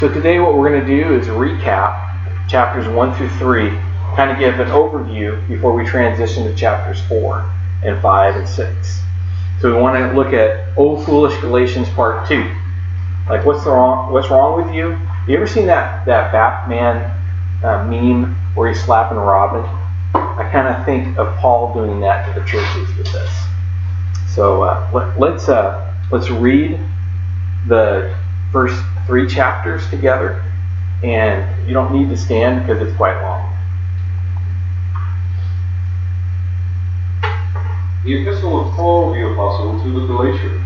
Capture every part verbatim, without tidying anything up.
So today what we're going to do is recap chapters one through three, kind of give an overview before we transition to chapters four and five and six. So we want to look at O Foolish Galatians Part two. Like, what's the wrong? What's wrong with you? You ever seen that that Batman uh, meme where he's slapping Robin? I kind of think of Paul doing that to the churches with this. So uh, let, let's uh, let's read the first three chapters together, and you don't need to stand because it's quite long. The Epistle of Paul the Apostle to the Galatians.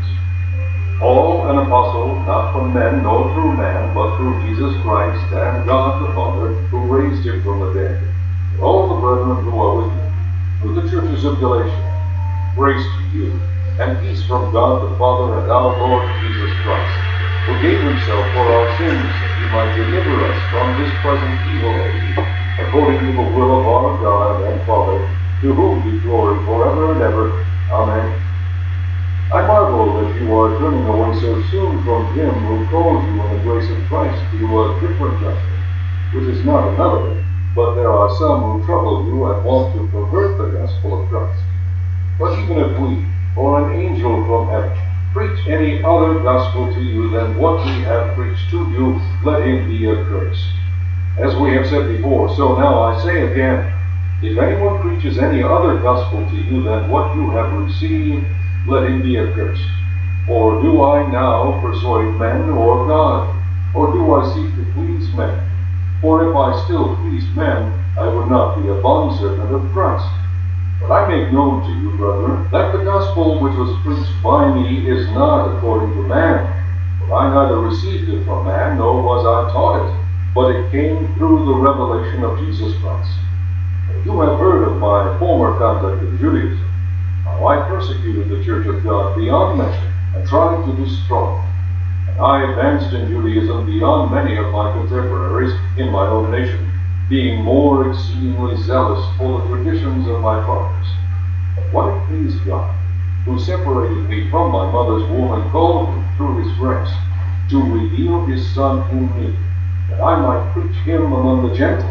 Paul, an apostle, not from men nor through man, but through Jesus Christ and God the Father, who raised him from the dead, and all the brethren who are with him, to the churches of Galatia. Grace to you, and peace from God the Father and our Lord Jesus Christ, who gave himself for our sins, that he might deliver us from this present evil age, according to the will of our God and Father, to whom be glory forever and ever. Amen. I marvel that you are turning away so soon from him who called you in the grace of Christ to a different gospel, which is not another, but there are some who trouble you and want to pervert the gospel of Christ. But even if we, or an angel from heaven, preach any other gospel to you than what we have preached to you, let him be accursed. As we have said before, so now I say again, if anyone preaches any other gospel to you than what you have received, let him be accursed. For do I now persuade men or God? Or do I seek to please men? For if I still pleased men, I would not be a bondservant of Christ. But I make known to you, brethren, that the gospel which was preached by me is not according to man. For I neither received it from man, nor was I taught it, but it came through the revelation of Jesus Christ. You have heard of my former conduct in Judaism, how I persecuted the church of God beyond measure and tried to destroy it. And I advanced in Judaism beyond many of my contemporaries in my own nation, being more exceedingly zealous for the traditions of my fathers. But what it pleased God, who separated me from my mother's womb and called me through his grace, to reveal his Son in me, that I might preach him among the Gentiles,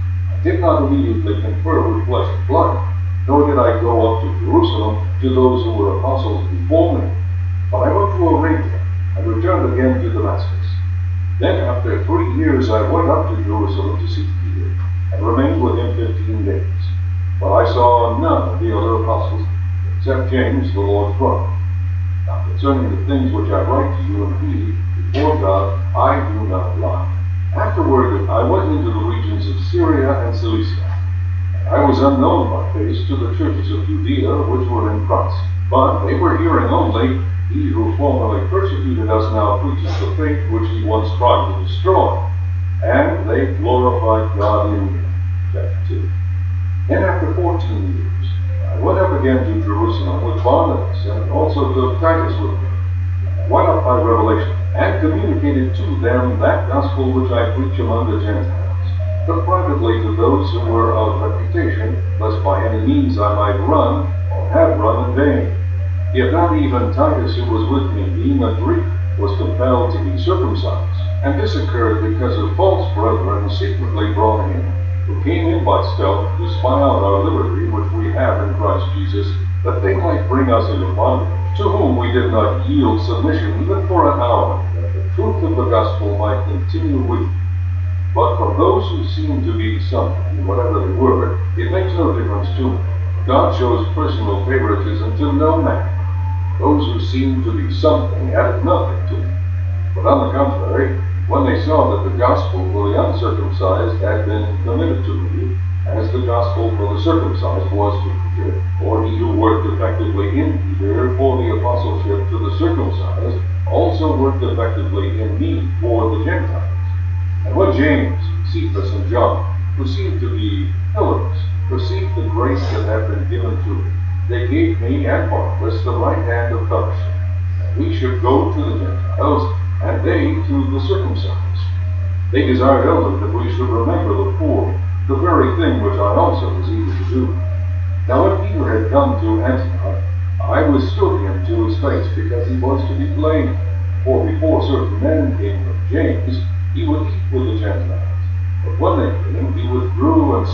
I did not immediately confer with flesh and blood, nor did I go up to Jerusalem to those who were apostles before me. But I went to Arabia, and returned again to Damascus. Then after three years I went up to Jerusalem to see Peter, and remained with him fifteen days. But I saw none of the other apostles, except James, the Lord's brother. Now concerning the things which I write to you indeed, before God, I do not lie. Afterward I went into the regions of Syria and Cilicia. I was unknown by face to the churches of Judea which were in Christ, but they were hearing only, he who formerly persecuted us now preaches the faith which he once tried to destroy, and they glorified God in me. Chapter two. Then after fourteen years, I went up again to Jerusalem with Barnabas, and also took Titus with me. I went up by revelation, and communicated to them that gospel which I preach among the Gentiles, but privately to those who were of reputation, lest by any means I might run, or have run in vain. Yet not even Titus, who was with me, being a Greek, was compelled to be circumcised. And this occurred because of false brethren secretly brought in, who came in by stealth to spy out our liberty which we have in Christ Jesus, that they might bring us into bondage, to whom we did not yield submission even for an hour, that the truth of the gospel might continue with you. But from those who seemed to be something, whatever they were, it makes no difference to me. God shows personal favoritism to no man. Those who seemed to be something added nothing to me. But on the contrary, when they saw that the gospel for the uncircumcised had been committed to me, as the gospel for the circumcised was to Peter, or he who worked effectively in Peter for the apostleship to the circumcised, also worked effectively in me for the Gentiles. And when James, Cephas, and John, who seemed to be pillars, perceived the grace that had been given to me, they gave me and Barnabas the right hand of fellowship, that we should go to the Gentiles, and they to the circumcised. They desired only that we should remember the poor, the very thing which I also was eager to do. Now when Peter had come to Antioch, I withstood him to his face, because he was to be blamed. For before certain men came from James, he was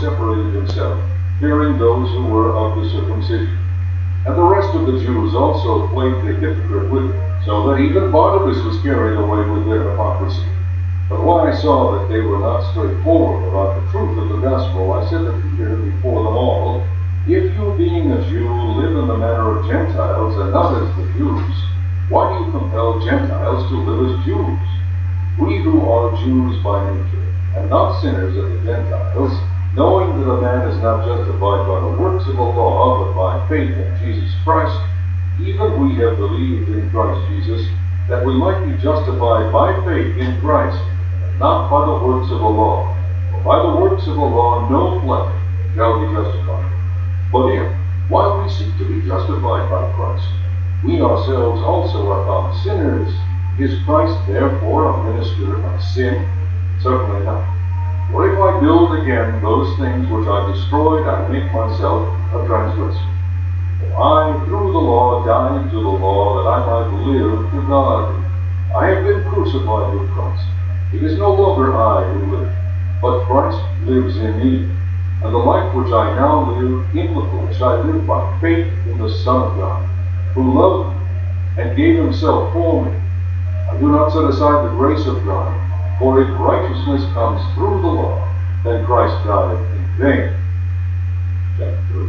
separated himself, fearing those who were of the circumcision. And the rest of the Jews also played the hypocrite with him, so that even Barnabas was carried away with their hypocrisy. But when I saw that they were not straightforward about the truth of the gospel, I said to Peter before them all, If you, being a Jew, live in the manner of Gentiles and not as the Jews, why do you compel Gentiles to live as Jews? We who are Jews by nature, and not sinners of the Gentiles, knowing that a man is not justified by the works of the law, but by faith in Jesus Christ, even we have believed in Christ Jesus, that we might be justified by faith in Christ, not by the works of the law. For by the works of the law no flesh shall be justified. But if, while we seek to be justified by Christ, we ourselves also are found sinners, is Christ therefore a minister of sin? Certainly not. For if I build again those things which I destroyed, I make myself a transgressor. For I, through the law, died to the law, that I might live to God. I have been crucified with Christ. It is no longer I who live, but Christ lives in me. And the life which I now live in the flesh, I live by faith in the Son of God, who loved me and gave himself for me. I do not set aside the grace of God, for if righteousness comes through the law, then Christ died in vain. Chapter three.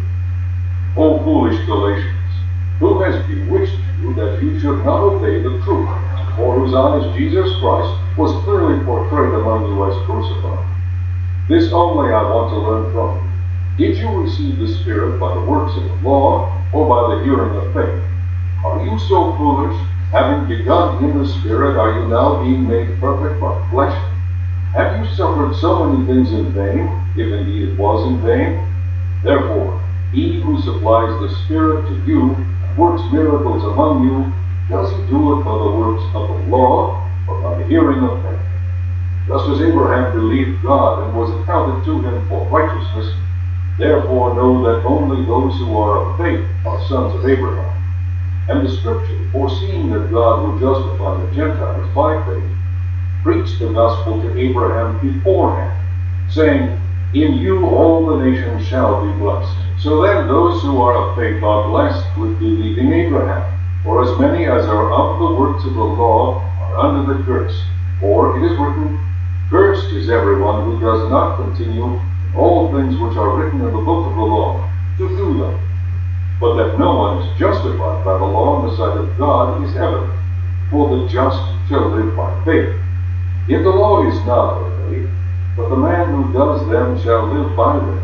O foolish Galatians, who has bewitched you that you should not obey the truth, for whose eyes Jesus Christ was clearly portrayed among you as crucified? This only I want to learn from you. Did you receive the Spirit by the works of the law, or by the hearing of faith? Are you so foolish? Having begun in the Spirit, are you now being made perfect by flesh? Have you suffered so many things in vain, if indeed it was in vain? Therefore, he who supplies the Spirit to you, and works miracles among you, does he do it by the works of the law, or by the hearing of faith? Just as Abraham believed God, and was accounted to him for righteousness, therefore know that only those who are of faith are sons of Abraham. And the Scripture, foreseeing that God would justify the Gentiles by faith, preached the gospel to Abraham beforehand, saying, In you all the nations shall be blessed. So then those who are of faith are blessed with believing Abraham. For as many as are of the works of the law are under the curse. For it is written, Cursed is everyone who does not continue in all things which are written in the book of the law, to do them. But that no one is justified by the law in the sight of God is evident, for the just shall live by faith. Yet the law is not of faith, but the man who does them shall live by them.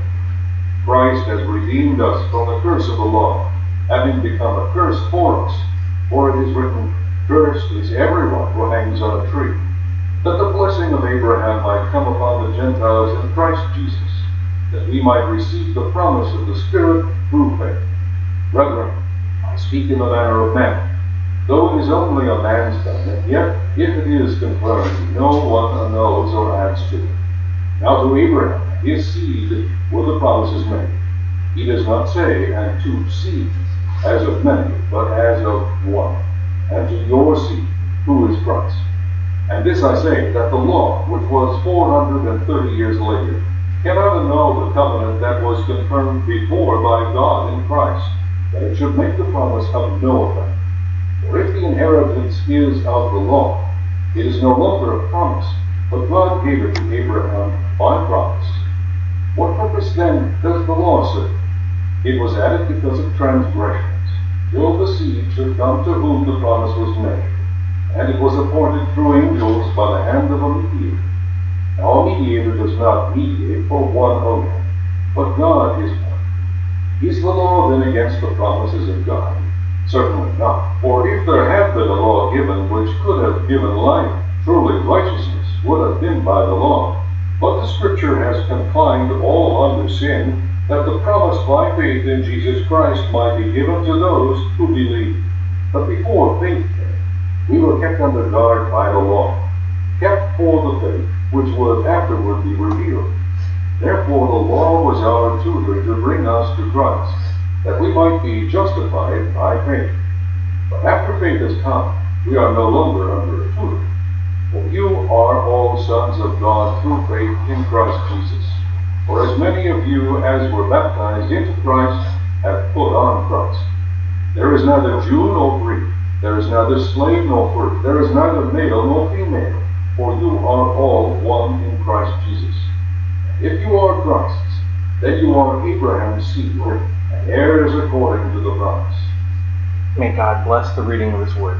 Christ has redeemed us from the curse of the law, having become a curse for us. For it is written, Cursed is everyone who hangs on a tree, that the blessing of Abraham might come upon the Gentiles in Christ Jesus, that we might receive the promise of the Spirit through faith. Brethren, I speak in the manner of men, though it is only a man's covenant, yet if it is confirmed, no one annuls or adds to it. Now to Abraham, his seed, were the promises made. He does not say, and to seeds, as of many, but as of one, and to your seed, who is Christ. And this I say, that the law, which was four hundred thirty years later, cannot annul the covenant that was confirmed before by God in Christ, that it should make the promise of no effect. For if the inheritance is of the law, it is no longer a promise, but God gave it to Abraham by promise. What purpose then does the law serve? It was added because of transgressions, till the seed should come to whom the promise was made. And it was appointed through angels by the hand of a mediator. Now a mediator does not mediate for one only, but God is one. Is the law then against the promises of God? Certainly not. For if there had been a law given which could have given life, truly righteousness would have been by the law. But the Scripture has confined all under sin, that the promise by faith in Jesus Christ might be given to those who believe. But before faith came, we were kept under guard by the law, kept for the faith which would afterward be revealed. Therefore the law was our tutor to bring us to Christ, that we might be justified by faith. But after faith has come, we are no longer under a tutor. For you are all sons of God through faith in Christ Jesus. For as many of you as were baptized into Christ have put on Christ. There is neither Jew nor Greek, there is neither slave nor free, there is neither male nor female, for you are all one in Christ Jesus. And if you are Christ's, then you are Abraham's seed, and heirs according to the promise. May God bless the reading of His Word.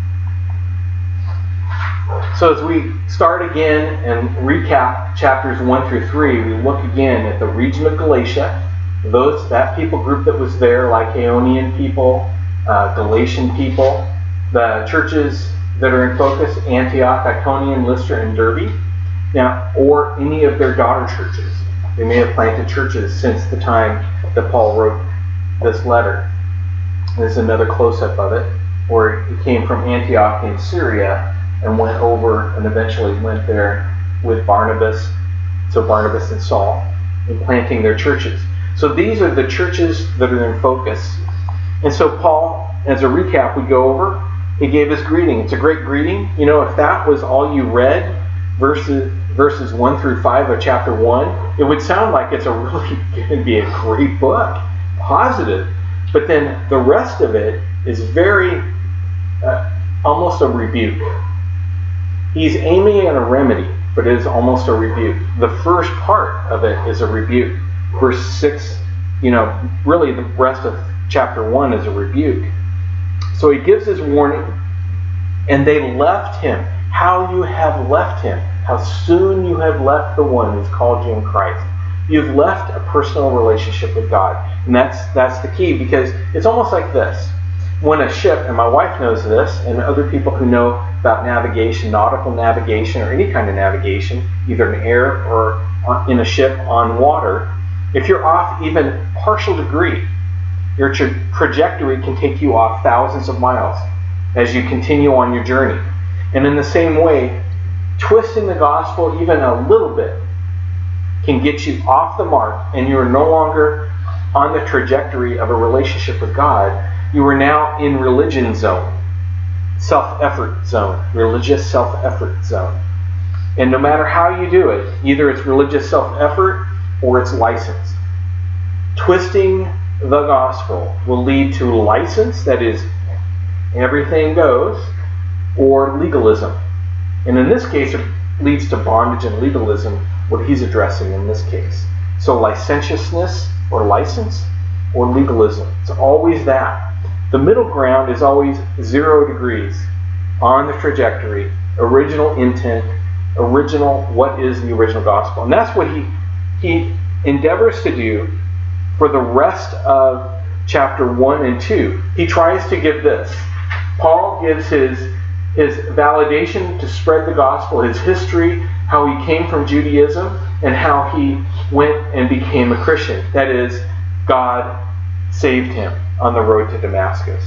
So as we start again and recap chapters one through three, we look again at the region of Galatia, those that people group that was there, Lycaonian people, uh, Galatian people, the churches that are in focus, Antioch, Iconium, Lystra, and Derbe, now, or any of their daughter churches. They may have planted churches since the time that Paul wrote this letter. This is another close-up of it, where he came from Antioch in Syria and went over and eventually went there with Barnabas, so Barnabas and Saul, in planting their churches. So these are the churches that are in focus. And so Paul, as a recap, we go over, he gave his greeting. It's a great greeting. You know, if that was all you read, verses verses one through five of chapter one, it would sound like it's a really going to be a great book, positive. But then the rest of it is very, uh, almost a rebuke. He's aiming at a remedy, but it is almost a rebuke. The first part of it is a rebuke. Verse six, you know, really the rest of chapter one is a rebuke. So he gives his warning, and they left him. How you have left him. How soon you have left the one who's called you in Christ. You've left a personal relationship with God. And that's that's the key, because it's almost like this. When a ship, and my wife knows this, and other people who know about navigation, nautical navigation, or any kind of navigation, either in air or in a ship on water, if you're off even partial degree, your tra- trajectory can take you off thousands of miles as you continue on your journey. And in the same way, twisting the gospel even a little bit can get you off the mark, and you are no longer on the trajectory of a relationship with God. You are now in religion zone, self-effort zone, religious self-effort zone. And no matter how you do it, either it's religious self-effort or it's licensed. Twisting the gospel will lead to license, that is, everything goes, or legalism. And in this case, it leads to bondage and legalism, what he's addressing in this case. So licentiousness or license or legalism. It's always that. The middle ground is always zero degrees on the trajectory, original intent, original, what is the original gospel. And that's what he he endeavors to do for the rest of chapter one and two. He tries to give this. Paul gives his his validation to spread the gospel, his history, how he came from Judaism, and how he went and became a Christian. That is, God saved him on the road to Damascus.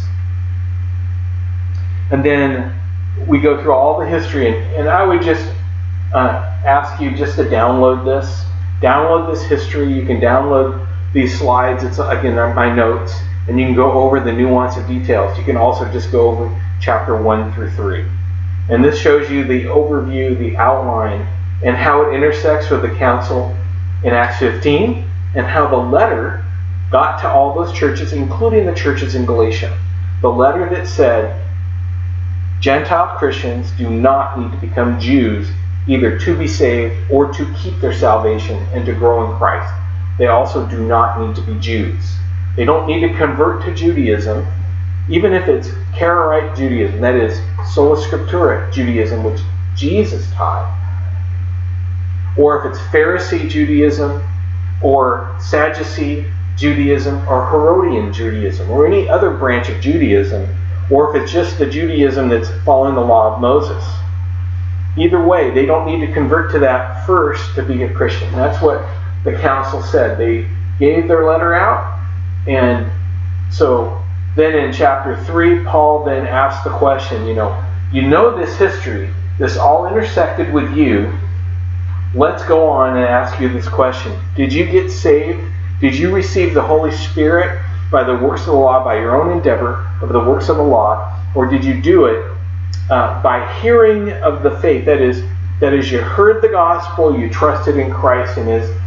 And then we go through all the history, and, and I would just uh, ask you just to download this. Download this history. You can download these slides. It's, again, my notes, and you can go over the nuance of details. You can also just go over chapter one through three. And this shows you the overview, the outline, and how it intersects with the council in Acts fifteen, and how the letter got to all those churches, including the churches in Galatia. The letter that said, Gentile Christians do not need to become Jews either to be saved or to keep their salvation and to grow in Christ. They also do not need to be Jews. They don't need to convert to Judaism, even if it's Karaite Judaism, that is, Sola Scriptura Judaism, which Jesus taught, or if it's Pharisee Judaism, or Sadducee Judaism, or Herodian Judaism, or any other branch of Judaism, or if it's just the Judaism that's following the law of Moses. Either way, they don't need to convert to that first to be a Christian. That's what the council said. They gave their letter out, and so then in chapter three, Paul then asks the question, you know, you know this history, this all intersected with you. Let's go on and ask you this question. Did you get saved? Did you receive the Holy Spirit by the works of the law, by your own endeavor of the works of the law? Or did you do it uh, by hearing of the faith? That is, that is, you heard the gospel, you trusted in Christ and His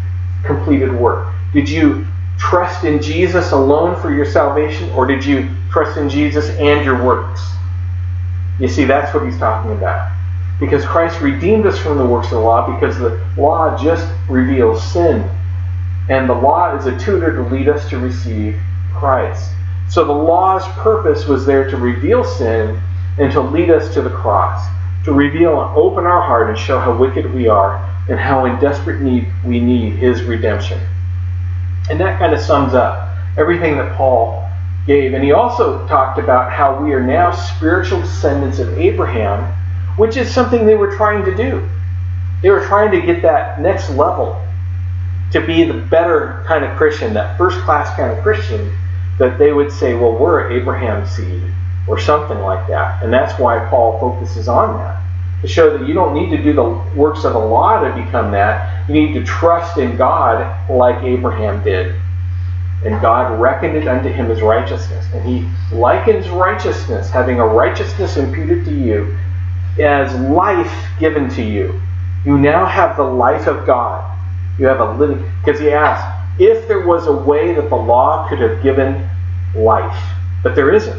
completed work? Did you trust in Jesus alone for your salvation, or did you trust in Jesus and your works? You see, that's what he's talking about. Because Christ redeemed us from the works of the law, because the law just reveals sin. And the law is a tutor to lead us to receive Christ. So the law's purpose was there to reveal sin and to lead us to the cross, to reveal and open our heart and show how wicked we are and how in desperate need we need his redemption. And that kind of sums up everything that Paul gave. And he also talked about how we are now spiritual descendants of Abraham, which is something they were trying to do. They were trying to get that next level, to be the better kind of Christian, that first-class kind of Christian, that they would say, well, we're Abraham's seed, or something like that. And that's why Paul focuses on that, to show that you don't need to do the works of the law to become that. You need to trust in God like Abraham did. And God reckoned it unto him as righteousness. And he likens righteousness, having a righteousness imputed to you, as life given to you. You now have the life of God. You have a living... Because he asked, if there was a way that the law could have given life, but there isn't.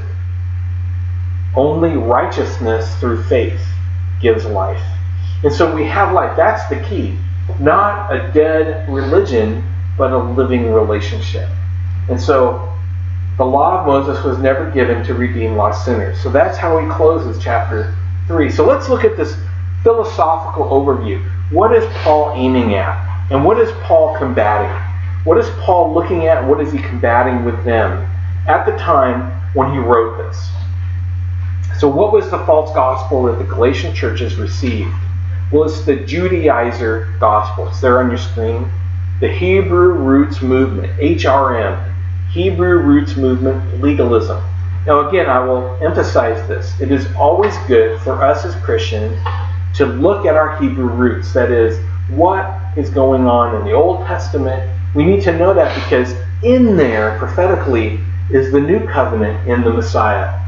Only righteousness through faith gives life. And so we have life. That's the key. Not a dead religion, but a living relationship. And so the law of Moses was never given to redeem lost sinners. So that's how he closes chapter three. So let's look at this philosophical overview. What is Paul aiming at? And what is Paul combating? What is Paul looking at? What is he combating with them at the time when he wrote this? So what was the false gospel that the Galatian churches received? Well, it's the Judaizer gospel. It's there on your screen. The Hebrew Roots Movement, H R M. Hebrew Roots Movement legalism. Now again, I will emphasize this. It is always good for us as Christians to look at our Hebrew roots. That is, what is going on in the Old Testament. We need to know that because in there, prophetically, is the new covenant in the Messiah.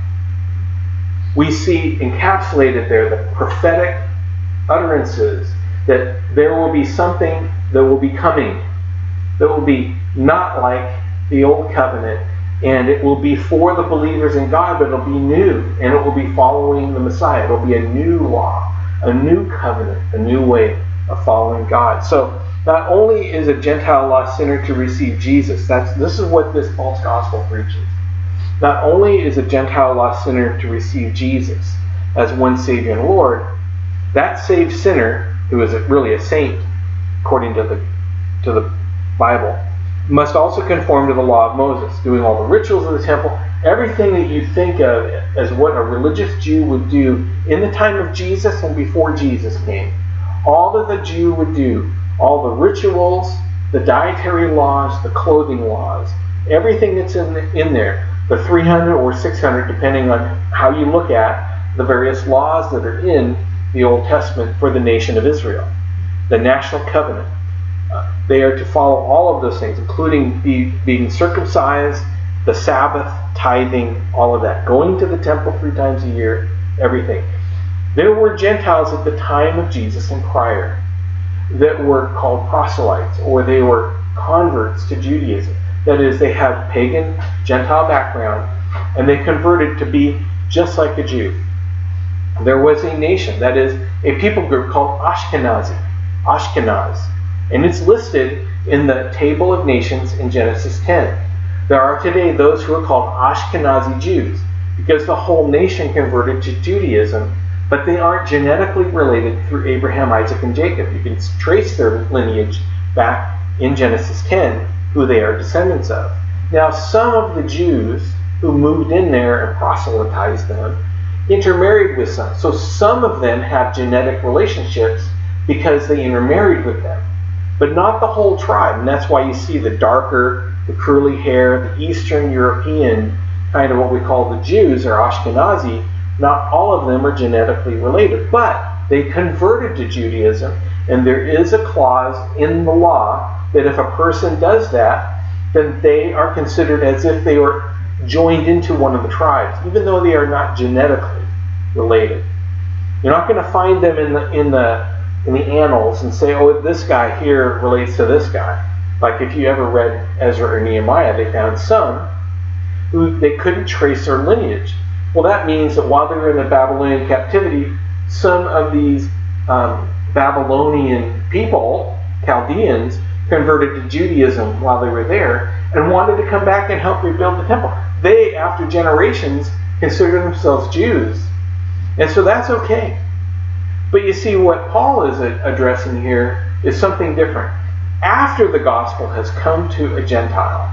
We see encapsulated there the prophetic utterances that there will be something that will be coming that will be not like the old covenant, and it will be for the believers in God, but it'll be new, and it will be following the Messiah. It'll be a new law, a new covenant, a new way of following God. So not only is a Gentile lost sinner to receive Jesus, that's this is what this false gospel preaches. Not only is a Gentile lost sinner to receive Jesus as one Savior and Lord, that saved sinner, who is really a saint according to the to the Bible, must also conform to the law of Moses, doing all the rituals of the temple, everything that you think of as what a religious Jew would do in the time of Jesus and before Jesus came. All that the Jew would do, all the rituals, the dietary laws, the clothing laws, everything that's in, in there, the three hundred or six hundred, depending on how you look at the various laws that are in the Old Testament for the nation of Israel, the national covenant. Uh, they are to follow all of those things, including be, being circumcised, the Sabbath, tithing, all of that, going to the temple three times a year, everything. There were Gentiles at the time of Jesus and prior that were called proselytes, or they were converts to Judaism. That is, they had pagan Gentile background, and they converted to be just like a Jew. There was a nation, that is, a people group called Ashkenazi, Ashkenaz, and it's listed in the table of nations in Genesis ten. There are today those who are called Ashkenazi Jews, because the whole nation converted to Judaism, but they aren't genetically related through Abraham, Isaac, and Jacob. You can trace their lineage back in Genesis ten, who they are descendants of. Now, some of the Jews who moved in there and proselytized them intermarried with some. So some of them have genetic relationships because they intermarried with them. But not the whole tribe. And that's why you see the darker, the curly hair, the Eastern European, kind of what we call the Jews or Ashkenazi. Not all of them are genetically related. But they converted to Judaism. And there is a clause in the law that if a person does that, then they are considered as if they were joined into one of the tribes, even though they are not genetically related. You're not going to find them in the in the in the annals and say, oh, this guy here relates to this guy. Like if you ever read Ezra or Nehemiah, they found some who they couldn't trace their lineage. Well, that means that while they were in the Babylonian captivity, some of these um, Babylonian people, Chaldeans, converted to Judaism while they were there and wanted to come back and help rebuild the temple. They, after generations, consider themselves Jews. And so that's okay. But you see, what Paul is addressing here is something different. After the gospel has come to a Gentile,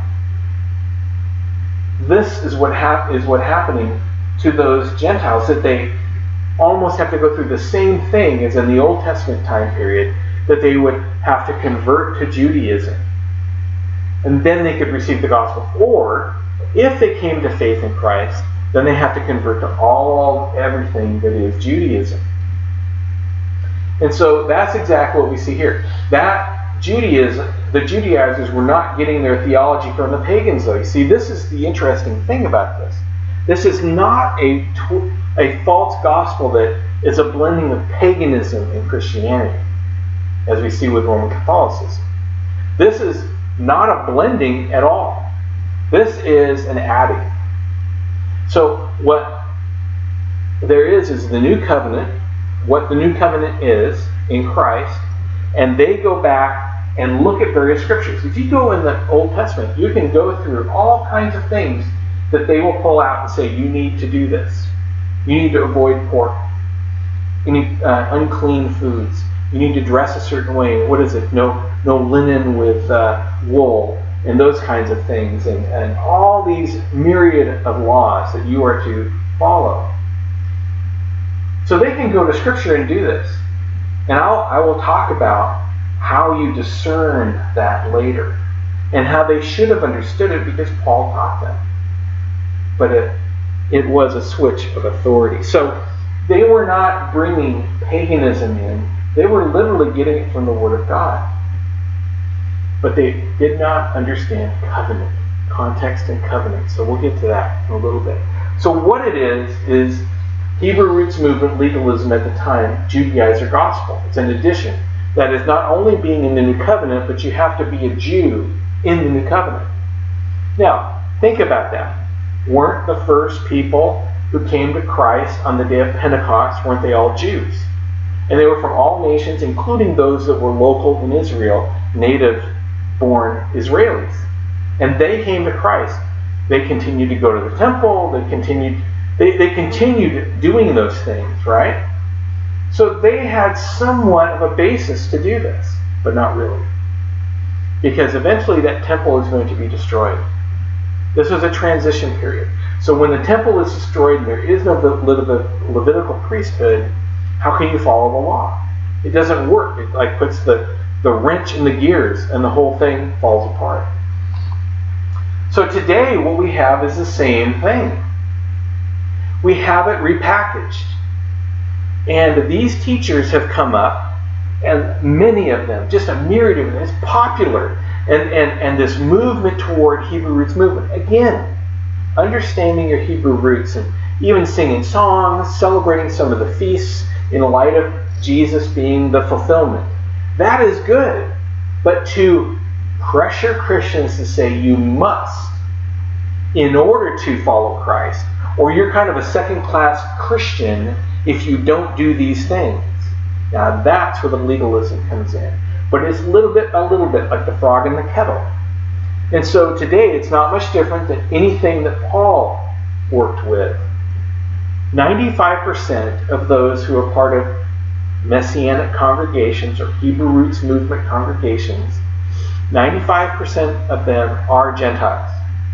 this is what hap- is what happening to those Gentiles, that they almost have to go through the same thing as in the Old Testament time period, that they would have to convert to Judaism. And then they could receive the gospel. Or, if they came to faith in Christ, then they have to convert to all, everything that is Judaism. And so that's exactly what we see here. That Judaism, the Judaizers were not getting their theology from the pagans, though. You see, this is the interesting thing about this. This is not a, tw- a false gospel that is a blending of paganism and Christianity, as we see with Roman Catholicism. This is not a blending at all. This is an adding. So what there is is the new covenant, what the new covenant is in Christ, and they go back and look at various scriptures. If you go in the Old Testament, you can go through all kinds of things that they will pull out and say, you need to do this. You need to avoid pork. You need uh, unclean foods. You need to dress a certain way. What is it? No, no linen with uh, wool, and those kinds of things, and, and all these myriad of laws that you are to follow. So they can go to Scripture and do this. And I'll, I will talk about how you discern that later, and how they should have understood it because Paul taught them. But it, it was a switch of authority. So they were not bringing paganism in. They were literally getting it from the Word of God. But they did not understand covenant, context and covenant. So we'll get to that in a little bit. So what it is, is Hebrew roots movement legalism at the time, Judaizer gospel. It's an addition. That is not only being in the new covenant, but you have to be a Jew in the new covenant. Now, think about that. Weren't the first people who came to Christ on the day of Pentecost, weren't they all Jews? And they were from all nations, including those that were local in Israel, native-born Israelis. And they came to Christ. They continued to go to the temple. They continued, they, they continued doing those things, right? So they had somewhat of a basis to do this, but not really. Because eventually that temple is going to be destroyed. This was a transition period. So when the temple is destroyed and there is no Levitical priesthood, how can you follow the law? It doesn't work. It like puts the, the wrench in the gears and the whole thing falls apart. So today what we have is the same thing. We have it repackaged. And these teachers have come up, and many of them, just a myriad of them, it's popular. And, and, and this movement toward Hebrew roots movement. Again, understanding your Hebrew roots and even singing songs, celebrating some of the feasts in light of Jesus being the fulfillment. That is good. But to pressure Christians to say you must in order to follow Christ, or you're kind of a second-class Christian if you don't do these things. Now that's where the legalism comes in. But it's little bit by little bit, like the frog in the kettle. And so today it's not much different than anything that Paul worked with. ninety-five percent of those who are part of Messianic congregations or Hebrew roots movement congregations, ninety-five percent of them are Gentiles.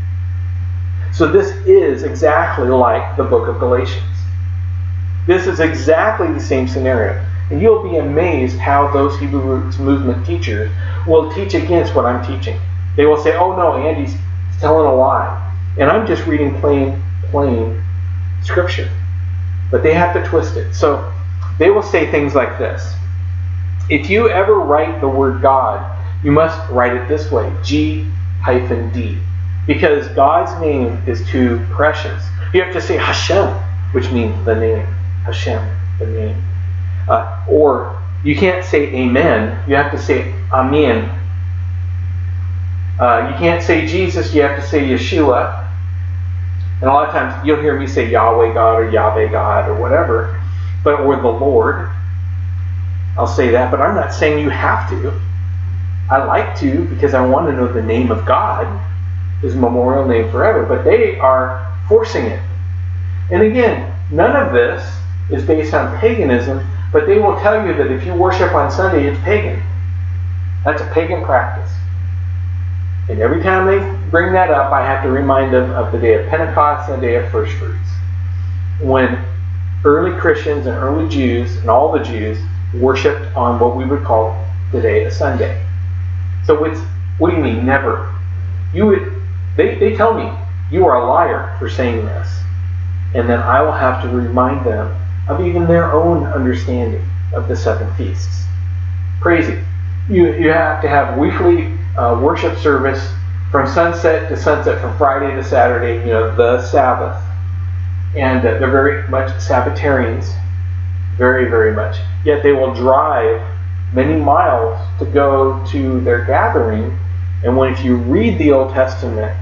So this is exactly like the book of Galatians. This is exactly the same scenario. And you'll be amazed how those Hebrew roots movement teachers will teach against what I'm teaching. They will say, oh no, Andy's telling a lie. And I'm just reading plain, plain scripture. But they have to twist it. So they will say things like this. If you ever write the word God, you must write it this way, G hyphen D. Because God's name is too precious. You have to say Hashem, which means the name. Hashem, the name. Uh, or you can't say amen, you have to say amen. Uh, you can't say Jesus, you have to say Yeshua. And a lot of times you'll hear me say Yahweh God or Yahweh God or whatever, but or the Lord. I'll say that, but I'm not saying you have to. I like to because I want to know the name of God, His memorial name forever, but they are forcing it. And again, none of this is based on paganism, but they will tell you that if you worship on Sunday, it's pagan. That's a pagan practice. And every time they bring that up, I have to remind them of the day of Pentecost and the day of First Fruits, when early Christians and early Jews and all the Jews worshipped on what we would call today a Sunday. So it's, what do you mean, never? You would, they, they tell me, you are a liar for saying this. And then I will have to remind them of even their own understanding of the seven feasts. Crazy. You, you have to have weekly uh, worship service from sunset to sunset, from Friday to Saturday, you know, the Sabbath. And uh, they're very much Sabbatarians. Very, very much. Yet they will drive many miles to go to their gathering. And when if you read the Old Testament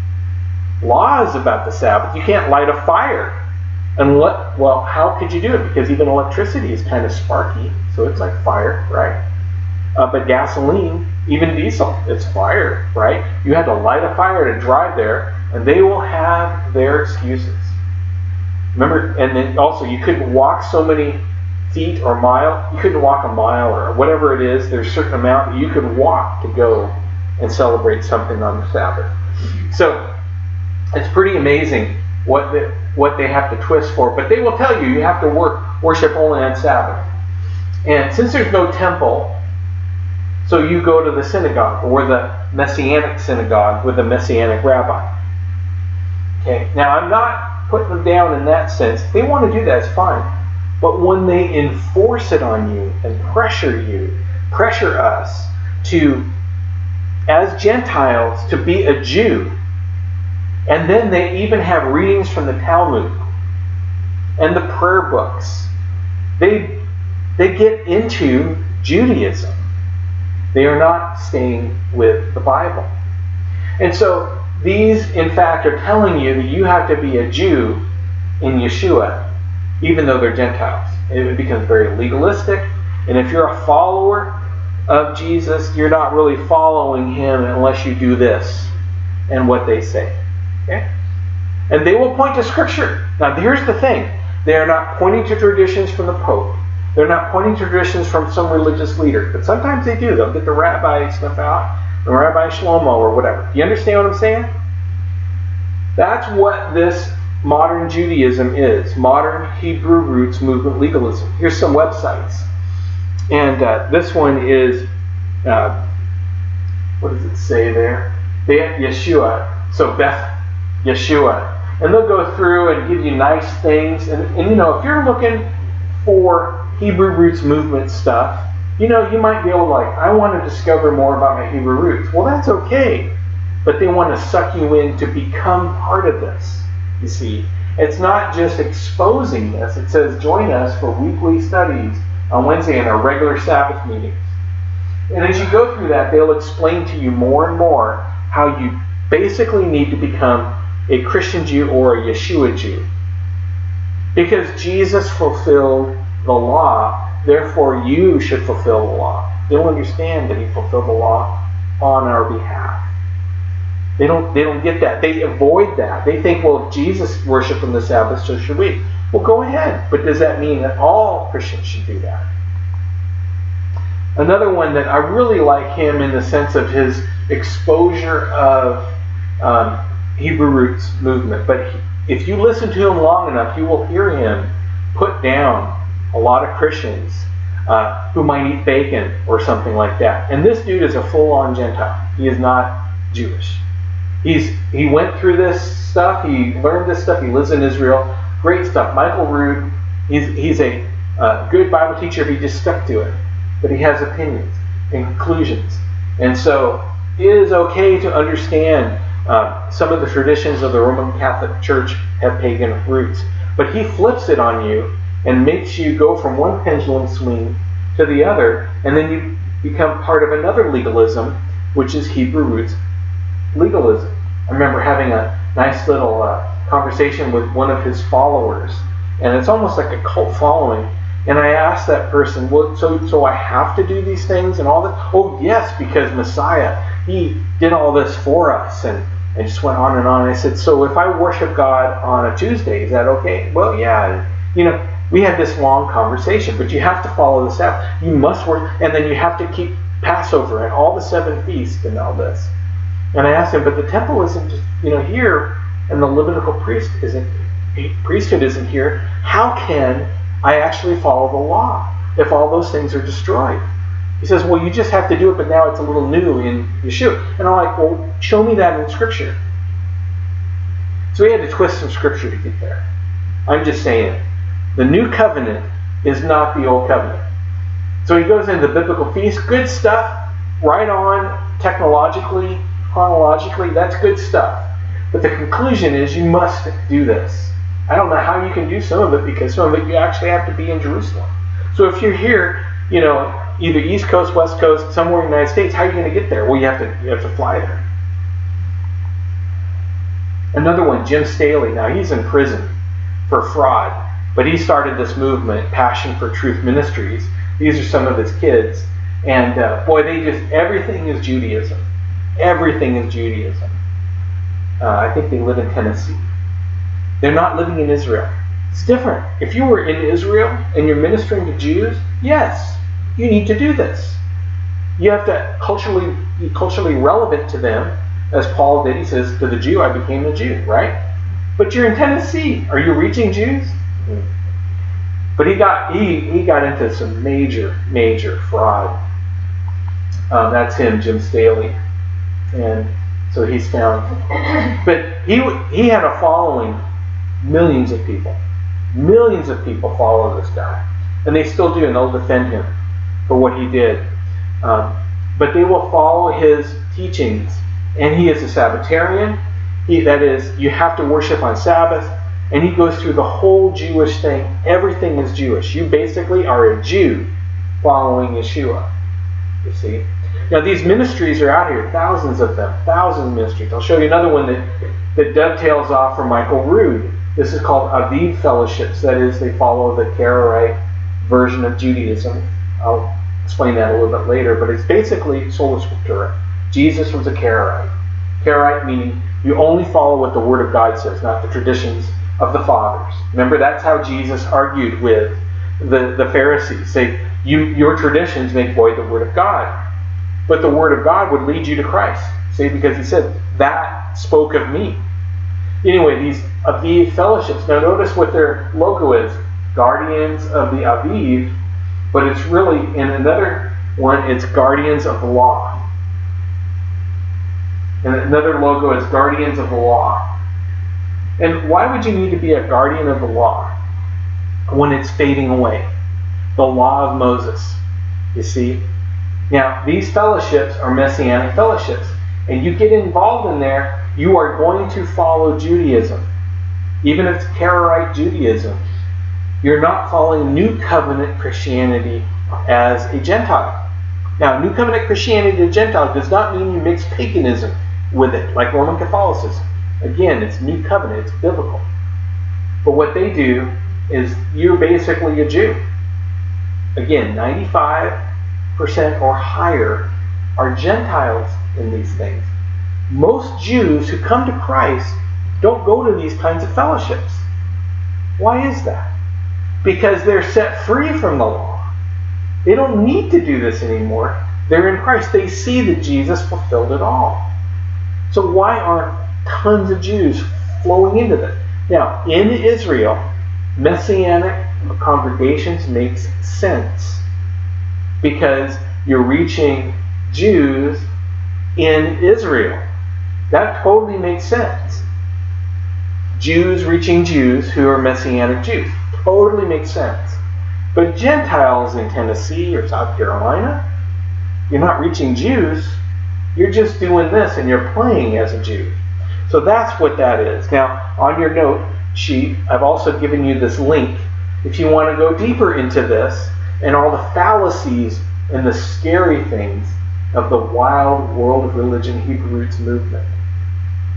laws about the Sabbath, you can't light a fire. And what, well, how could you do it? Because even electricity is kind of sparky, so it's like fire, right? Uh, but gasoline, even diesel, it's fire, right? You had to light a fire to drive there, and they will have their excuses. Remember, and then also you couldn't walk so many feet or mile. You couldn't walk a mile or whatever it is. There's a certain amount that you could walk to go and celebrate something on the Sabbath. So it's pretty amazing what the, what they have to twist for. But they will tell you you have to work worship only on Sabbath. And since there's no temple, so you go to the synagogue or the Messianic synagogue with the Messianic rabbi. Okay. Now I'm not putting them down in that sense. If they want to do that, it's fine. But when they enforce it on you and pressure you, pressure us to, as Gentiles, to be a Jew, and then they even have readings from the Talmud and the prayer books, they they get into Judaism. They are not staying with the Bible. And so these, in fact, are telling you that you have to be a Jew in Yeshua, even though they're Gentiles. It becomes very legalistic. And if you're a follower of Jesus, you're not really following Him unless you do this and what they say. Okay? And they will point to Scripture. Now, here's the thing. They are not pointing to traditions from the Pope. They're not pointing to traditions from some religious leader. But sometimes they do. They'll get the rabbi stuff out, the Rabbi Shlomo or whatever. Do you understand what I'm saying? That's what this modern Judaism is. Modern Hebrew roots movement legalism. Here's some websites. And uh, this one is, uh, what does it say there? Beth Yeshua. So Beth Yeshua. And they'll go through and give you nice things. And, and you know, if you're looking for Hebrew roots movement stuff, you know, you might be able to like, I want to discover more about my Hebrew roots. Well, that's okay. But they want to suck you in to become part of this. You see, it's not just exposing this. It says, join us for weekly studies on Wednesday in our regular Sabbath meetings. And as you go through that, they'll explain to you more and more how you basically need to become a Christian Jew or a Yeshua Jew. Because Jesus fulfilled the law, therefore you should fulfill the law. They'll understand that He fulfilled the law on our behalf. They don't, they don't get that. They avoid that. They think, well, if Jesus worshipped on the Sabbath, so should we. Well, go ahead. But does that mean that all Christians should do that? Another one that I really like him in the sense of his exposure of um, Hebrew roots movement. But he, if you listen to him long enough, you will hear him put down a lot of Christians uh, who might eat bacon or something like that. And this dude is a full-on Gentile. He is not Jewish. He's he went through this stuff. He learned this stuff. He lives in Israel. Great stuff. Michael Rood, he's he's a uh, good Bible teacher if he just stuck to it. But he has opinions and conclusions. And so it is okay to understand uh, some of the traditions of the Roman Catholic Church have pagan roots. But he flips it on you and makes you go from one pendulum swing to the other. And then you become part of another legalism, which is Hebrew roots legalism. I remember having a nice little uh, conversation with one of his followers, and it's almost like a cult following. And I asked that person, well, so so I have to do these things and all that? Oh, yes, because Messiah, he did all this for us. And I just went on and on. And I said, so if I worship God on a Tuesday, is that okay? Well, yeah. You know, we had this long conversation, but you have to follow the Sabbath. You must work, and then you have to keep Passover and all the seven feasts and all this. And I asked him, but the temple isn't just, you know, here, and the Levitical priest isn't, priesthood isn't here. How can I actually follow the law if all those things are destroyed? He says, well, you just have to do it, but now it's a little new in Yeshua. And I'm like, well, show me that in Scripture. So we had to twist some Scripture to get there. I'm just saying, the new covenant is not the old covenant. So he goes into the biblical feast, good stuff, right on, technologically, chronologically, that's good stuff. But the conclusion is you must do this. I don't know how you can do some of it, because some of it you actually have to be in Jerusalem. So if you're here, you know, either East Coast, West Coast, somewhere in the United States, how are you going to get there? Well, you have to you have to fly there. Another one, Jim Staley. Now he's in prison for fraud, but he started this movement, Passion for Truth Ministries. These are some of his kids, and uh, boy, they just everything is Judaism. Everything is Judaism. Uh, I think they live in Tennessee. They're not living in Israel. It's different. If you were in Israel and you're ministering to Jews, yes, you need to do this. You have to culturally be culturally relevant to them, as Paul did. He says, to the Jew, I became a Jew, right? But you're in Tennessee. Are you reaching Jews? But he got he, he got into some major, major fraud. Um, that's him, Jim Staley. And so he's found. But he he had a following, millions of people. Millions of people follow this guy. And they still do, and they'll defend him for what he did. Um, but they will follow his teachings. And he is a Sabbatarian. He, that is, you have to worship on Sabbath. And he goes through the whole Jewish thing. Everything is Jewish. You basically are a Jew following Yeshua. You see? Now these ministries are out here. Thousands of them. Thousands of ministries. I'll show you another one that, that dovetails off from Michael Rood. This is called Aviv Fellowships. That is, they follow the Karaite version of Judaism. I'll explain that a little bit later. But it's basically sola scriptura. Jesus was a Karaite. Karaite meaning you only follow what the Word of God says, not the traditions of the fathers. Remember, that's how Jesus argued with the, the Pharisees. Say, you, your traditions make void the Word of God. But the Word of God would lead you to Christ. See, because he said, that spoke of me. Anyway, these Aviv Fellowships. Now notice what their logo is. Guardians of the Aviv. But it's really, in another one, it's Guardians of the Law. And another logo is Guardians of the Law. And why would you need to be a guardian of the law when it's fading away? The law of Moses, you see? Now, these fellowships are Messianic fellowships. And you get involved in there, you are going to follow Judaism. Even if it's Karaite Judaism. You're not following New Covenant Christianity as a Gentile. Now, New Covenant Christianity as a Gentile does not mean you mix paganism with it, like Roman Catholicism. Again, it's New Covenant, it's biblical. But what they do is you're basically a Jew. Again, ninety-five percent or higher are Gentiles in these things. Most Jews who come to Christ don't go to these kinds of fellowships. Why is that? Because they're set free from the law. They don't need to do this anymore. They're in Christ. They see that Jesus fulfilled it all. So why aren't tons of Jews flowing into this? Now, in Israel, Messianic congregations makes sense because you're reaching Jews in Israel. That totally makes sense. Jews reaching Jews who are Messianic Jews. Totally makes sense. But Gentiles in Tennessee or South Carolina, you're not reaching Jews. You're just doing this and you're playing as a Jew. So that's what that is. Now, on your note sheet, I've also given you this link if you want to go deeper into this and all the fallacies and the scary things of the wild world of religion Hebrew Roots movement.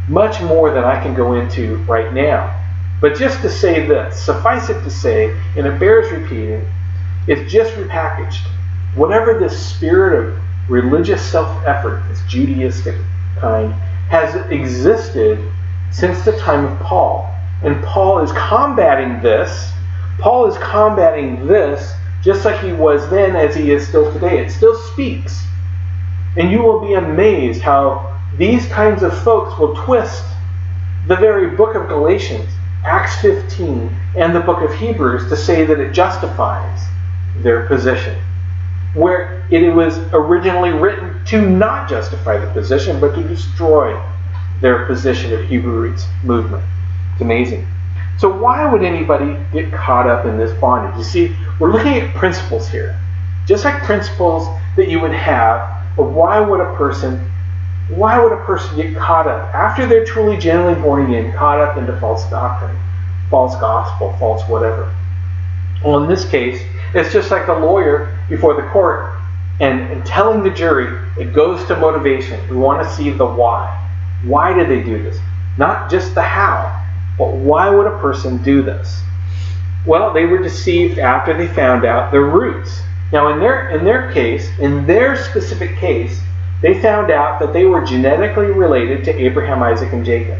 much more than I can go into right now. But just to say this, suffice it to say, and it bears repeating, it's just repackaged. Whatever this spirit of religious self-effort, this Judaistic kind, has existed since the time of Paul. And Paul is combating this. Paul is combating this just like he was then as he is still today. It still speaks. And you will be amazed how these kinds of folks will twist the very book of Galatians, Acts fifteen, and the book of Hebrews to say that it justifies their position, where it was originally written to not justify the position, but to destroy their position of Hebrew roots movement. It's amazing. So why would anybody get caught up in this bondage? You see, we're looking at principles here. Just like principles that you would have of why would a person, why would a person get caught up, after they're truly genuinely born again, caught up into false doctrine, false gospel, false whatever. Well, in this case, it's just like the lawyer before the court and, and telling the jury, it goes to motivation. We want to see the why. Why did they do this? Not just the how, but why would a person do this? Well, they were deceived after they found out their roots. Now, in their in their case, in their specific case, they found out that they were genetically related to Abraham, Isaac, and Jacob.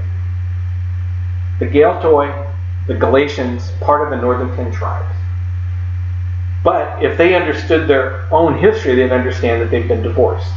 The Gaeltoi, the Galatians, part of the northern ten tribes. But if they understood their own history, they'd understand that they've been divorced.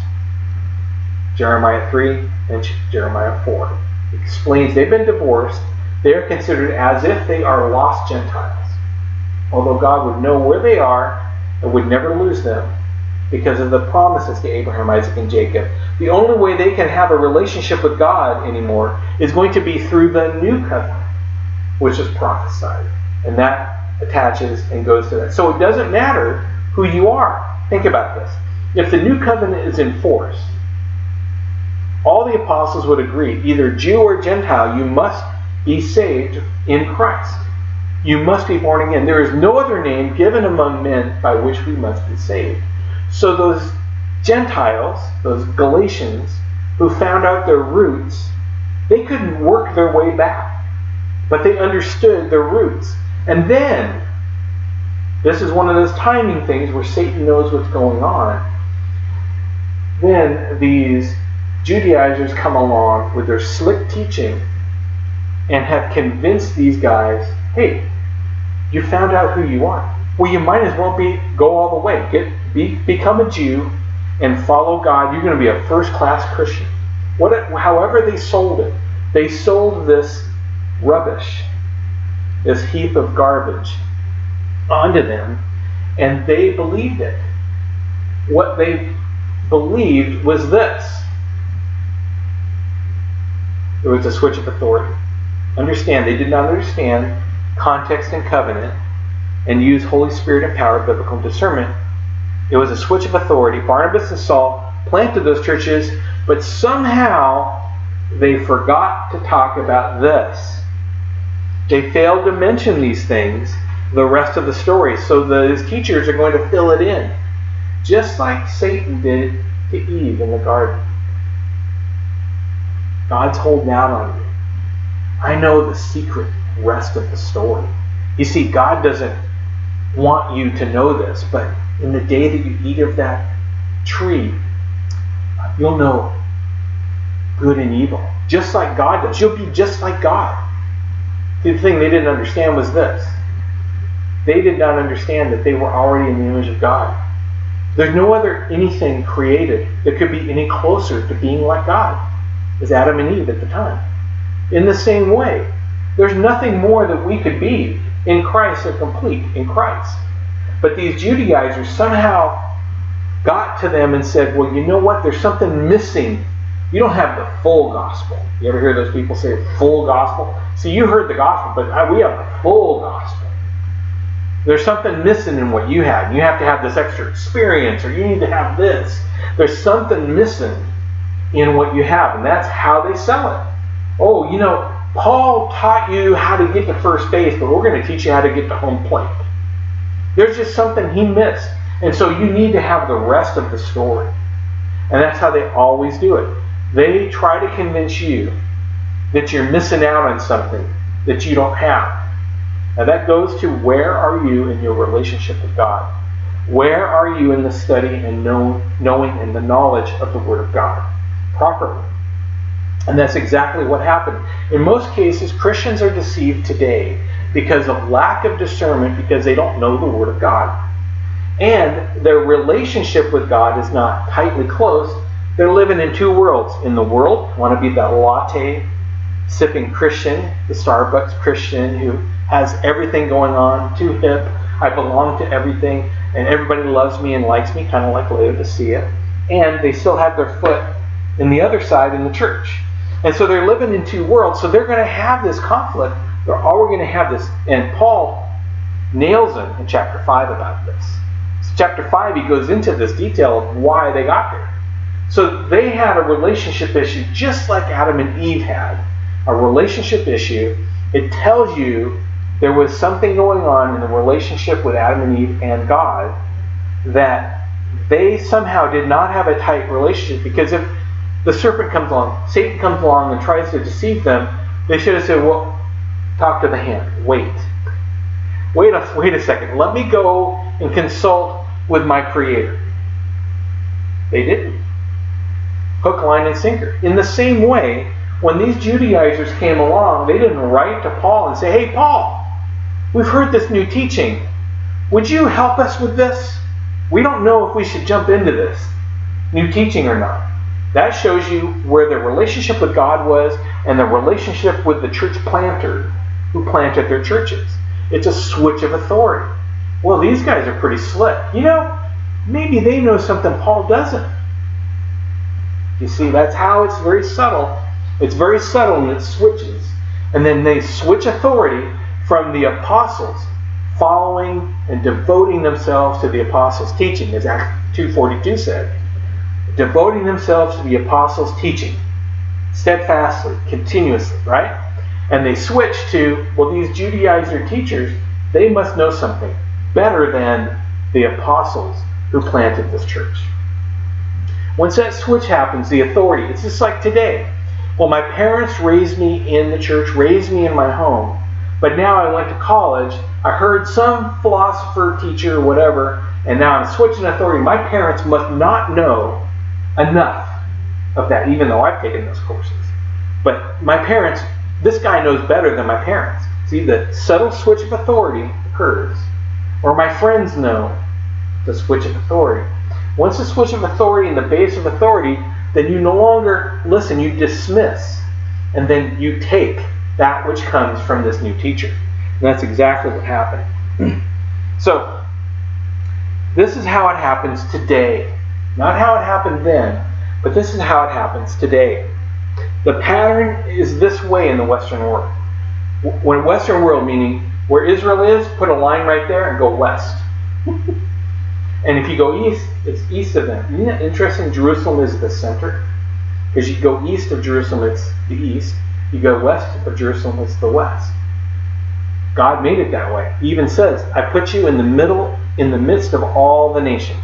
Jeremiah three and Jeremiah four explains they've been divorced. They're considered as if they are lost Gentiles. Although God would know where they are and would never lose them because of the promises to Abraham, Isaac, and Jacob. The only way they can have a relationship with God anymore is going to be through the new covenant, which is prophesied. And that attaches and goes to that. So it doesn't matter who you are. Think about this. If the new covenant is in force, all the apostles would agree, either Jew or Gentile, you must be saved in Christ. You must be born again. There is no other name given among men by which we must be saved. So those Gentiles, those Galatians, who found out their roots, they couldn't work their way back. But they understood their roots. And then, this is one of those timing things where Satan knows what's going on. Then these Judaizers come along with their slick teaching and have convinced these guys, hey, you found out who you are. Well, you might as well be go all the way. Get be, become a Jew and follow God. You're going to be a first-class Christian. What, however they sold it, they sold this rubbish, this heap of garbage, onto them, and they believed it. What they believed was this. It was a switch of authority. Understand, they did not understand context and covenant and use Holy Spirit and power, biblical discernment. It was a switch of authority. Barnabas and Saul planted those churches, but somehow they forgot to talk about this. They failed to mention these things the rest of the story, so those teachers are going to fill it in, just like Satan did to Eve in the garden. God's holding out on you. I know the secret rest of the story. You see, God doesn't want you to know this, but in the day that you eat of that tree, you'll know good and evil, just like God does. You'll be just like God. The thing they didn't understand was this. They did not understand that they were already in the image of God. There's no other anything created that could be any closer to being like God as Adam and Eve at the time. In the same way, there's nothing more that we could be in Christ or complete in Christ. But these Judaizers somehow got to them and said, well, you know what? There's something missing. You don't have the full gospel. You ever hear those people say full gospel? See, you heard the gospel, but we have the full gospel. There's something missing in what you have. You have to have this extra experience, or you need to have this. There's something missing in what you have, and that's how they sell it. Oh, you know, Paul taught you how to get to first base, but we're going to teach you how to get to home plate. There's just something he missed. And so you need to have the rest of the story. And that's how they always do it. They try to convince you that you're missing out on something that you don't have. Now that goes to, where are you in your relationship with God? Where are you in the study and know, knowing and the knowledge of the Word of God properly? And that's exactly what happened. In most cases, Christians are deceived today because of lack of discernment, because they don't know the Word of God. And their relationship with God is not tightly close. They're living in two worlds. In the world, want to be that latte sipping Christian, the Starbucks Christian who has everything going on, too hip, I belong to everything, and everybody loves me and likes me, kind of like Laodicea. And they still have their foot in the other side in the church. And so they're living in two worlds, so they're going to have this conflict. They're always going to have this. And Paul nails them in chapter five about this. So chapter five, he goes into this detail of why they got there. So they had a relationship issue just like Adam and Eve had. A relationship issue. It tells you there was something going on in the relationship with Adam and Eve and God, that they somehow did not have a tight relationship. Because if the serpent comes along, Satan comes along and tries to deceive them, they should have said, well, talk to the hand. Wait. Wait a, wait a second. Let me go and consult with my Creator. They didn't. Hook, line, and sinker. In the same way, when these Judaizers came along, they didn't write to Paul and say, hey, Paul, we've heard this new teaching. Would you help us with this? We don't know if we should jump into this new teaching or not. That shows you where their relationship with God was and the relationship with the church planter who planted their churches. It's a switch of authority. Well, these guys are pretty slick. You know, maybe they know something Paul doesn't. You see, that's how it's very subtle. It's very subtle and it switches. And then they switch authority from the apostles following and devoting themselves to the apostles' teaching, as Acts two forty-two said. Devoting themselves to the apostles' teaching, steadfastly, continuously, right? And they switch to, well, these Judaizer teachers, they must know something better than the apostles who planted this church. Once that switch happens, the authority, it's just like today. Well, my parents raised me in the church, raised me in my home, but now I went to college, I heard some philosopher, teacher, or whatever, and now I'm switching authority. My parents must not know enough of that, even though I've taken those courses. But my parents, this guy knows better than my parents. See, the subtle switch of authority occurs. Or my friends know the switch of authority. Once the switch of authority and the base of authority, then you no longer listen, you dismiss. And then you take that which comes from this new teacher. And that's exactly what happened. So, this is how it happens today. Not how it happened then, but this is how it happens today. The pattern is this way in the Western world. When Western world, meaning where Israel is, put a line right there and go west. And if you go east, it's east of them. Isn't it interesting? Jerusalem is the center. Because you go east of Jerusalem, it's the east. You go west of Jerusalem, it's the west. God made it that way. He even says, I put you in the middle, in the midst of all the nations.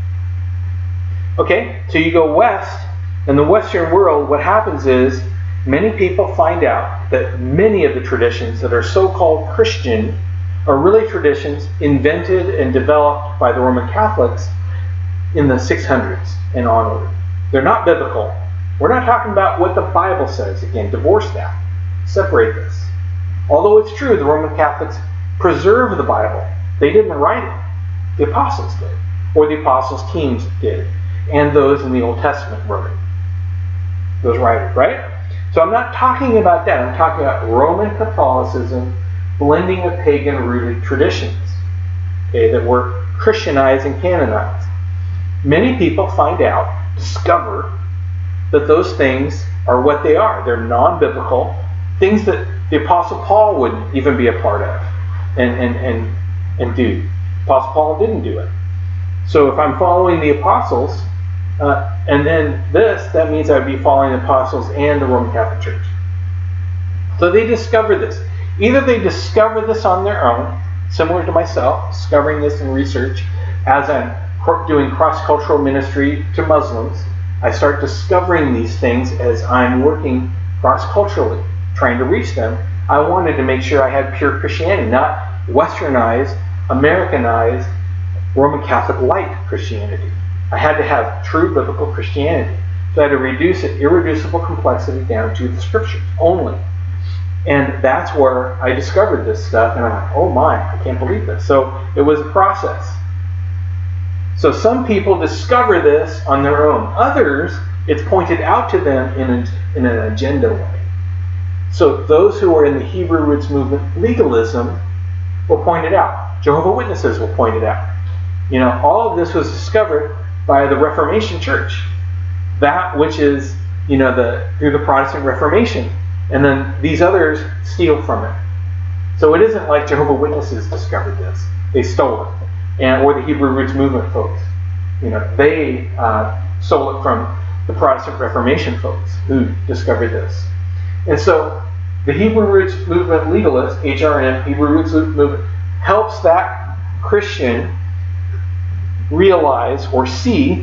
Okay, so you go west, in the Western world, what happens is many people find out that many of the traditions that are so-called Christian are really traditions invented and developed by the Roman Catholics in the six hundreds and onward. They're not biblical. We're not talking about what the Bible says. Again, divorce that. Separate this. Although it's true, the Roman Catholics preserve the Bible. They didn't write it. The apostles did. Or the apostles' teams did. And those in the Old Testament wrote it. Those writers, right? So I'm not talking about that. I'm talking about Roman Catholicism blending of pagan-rooted traditions, okay, that were Christianized and canonized. Many people find out, discover, that those things are what they are. They're non-biblical, things that the Apostle Paul wouldn't even be a part of and, and, and, and do. Apostle Paul didn't do it. So if I'm following the apostles, uh, and then this, that means I would be following the apostles and the Roman Catholic Church. So they discover this. Either they discover this on their own, similar to myself, discovering this in research, as I'm doing cross-cultural ministry to Muslims. I start discovering these things as I'm working cross-culturally, trying to reach them, I wanted to make sure I had pure Christianity, not westernized, Americanized, Roman Catholic light Christianity. I had to have true biblical Christianity. So I had to reduce it, irreducible complexity down to the scriptures only. And that's where I discovered this stuff, and I'm like, oh my, I can't believe this. So it was a process. So some people discover this on their own. Others, it's pointed out to them in, a, in an agenda way. So those who are in the Hebrew roots movement, legalism, will point it out. Jehovah's Witnesses will point it out. You know, all of this was discovered by the Reformation Church. That which is, you know, the through the Protestant Reformation. And then these others steal from it. So it isn't like Jehovah's Witnesses discovered this. They stole it. And or the Hebrew roots movement folks. You know, they uh, stole it from the Protestant Reformation folks who discovered this. And so the Hebrew roots movement legalist, H R M, Hebrew roots movement, helps that Christian realize or see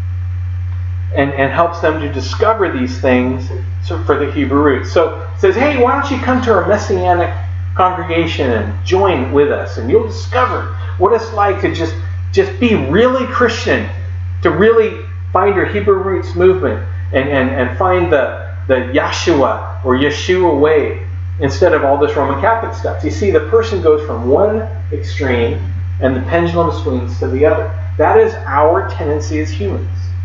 and, and helps them to discover these things for the Hebrew roots. So it says, hey, why don't you come to our Messianic congregation and join with us, and you'll discover what it's like to just, just be really Christian, to really find your Hebrew roots movement and, and, and find the, the Yeshua or Yeshua way instead of all this Roman Catholic stuff. You see, the person goes from one extreme and the pendulum swings to the other. That is our tendency as humans.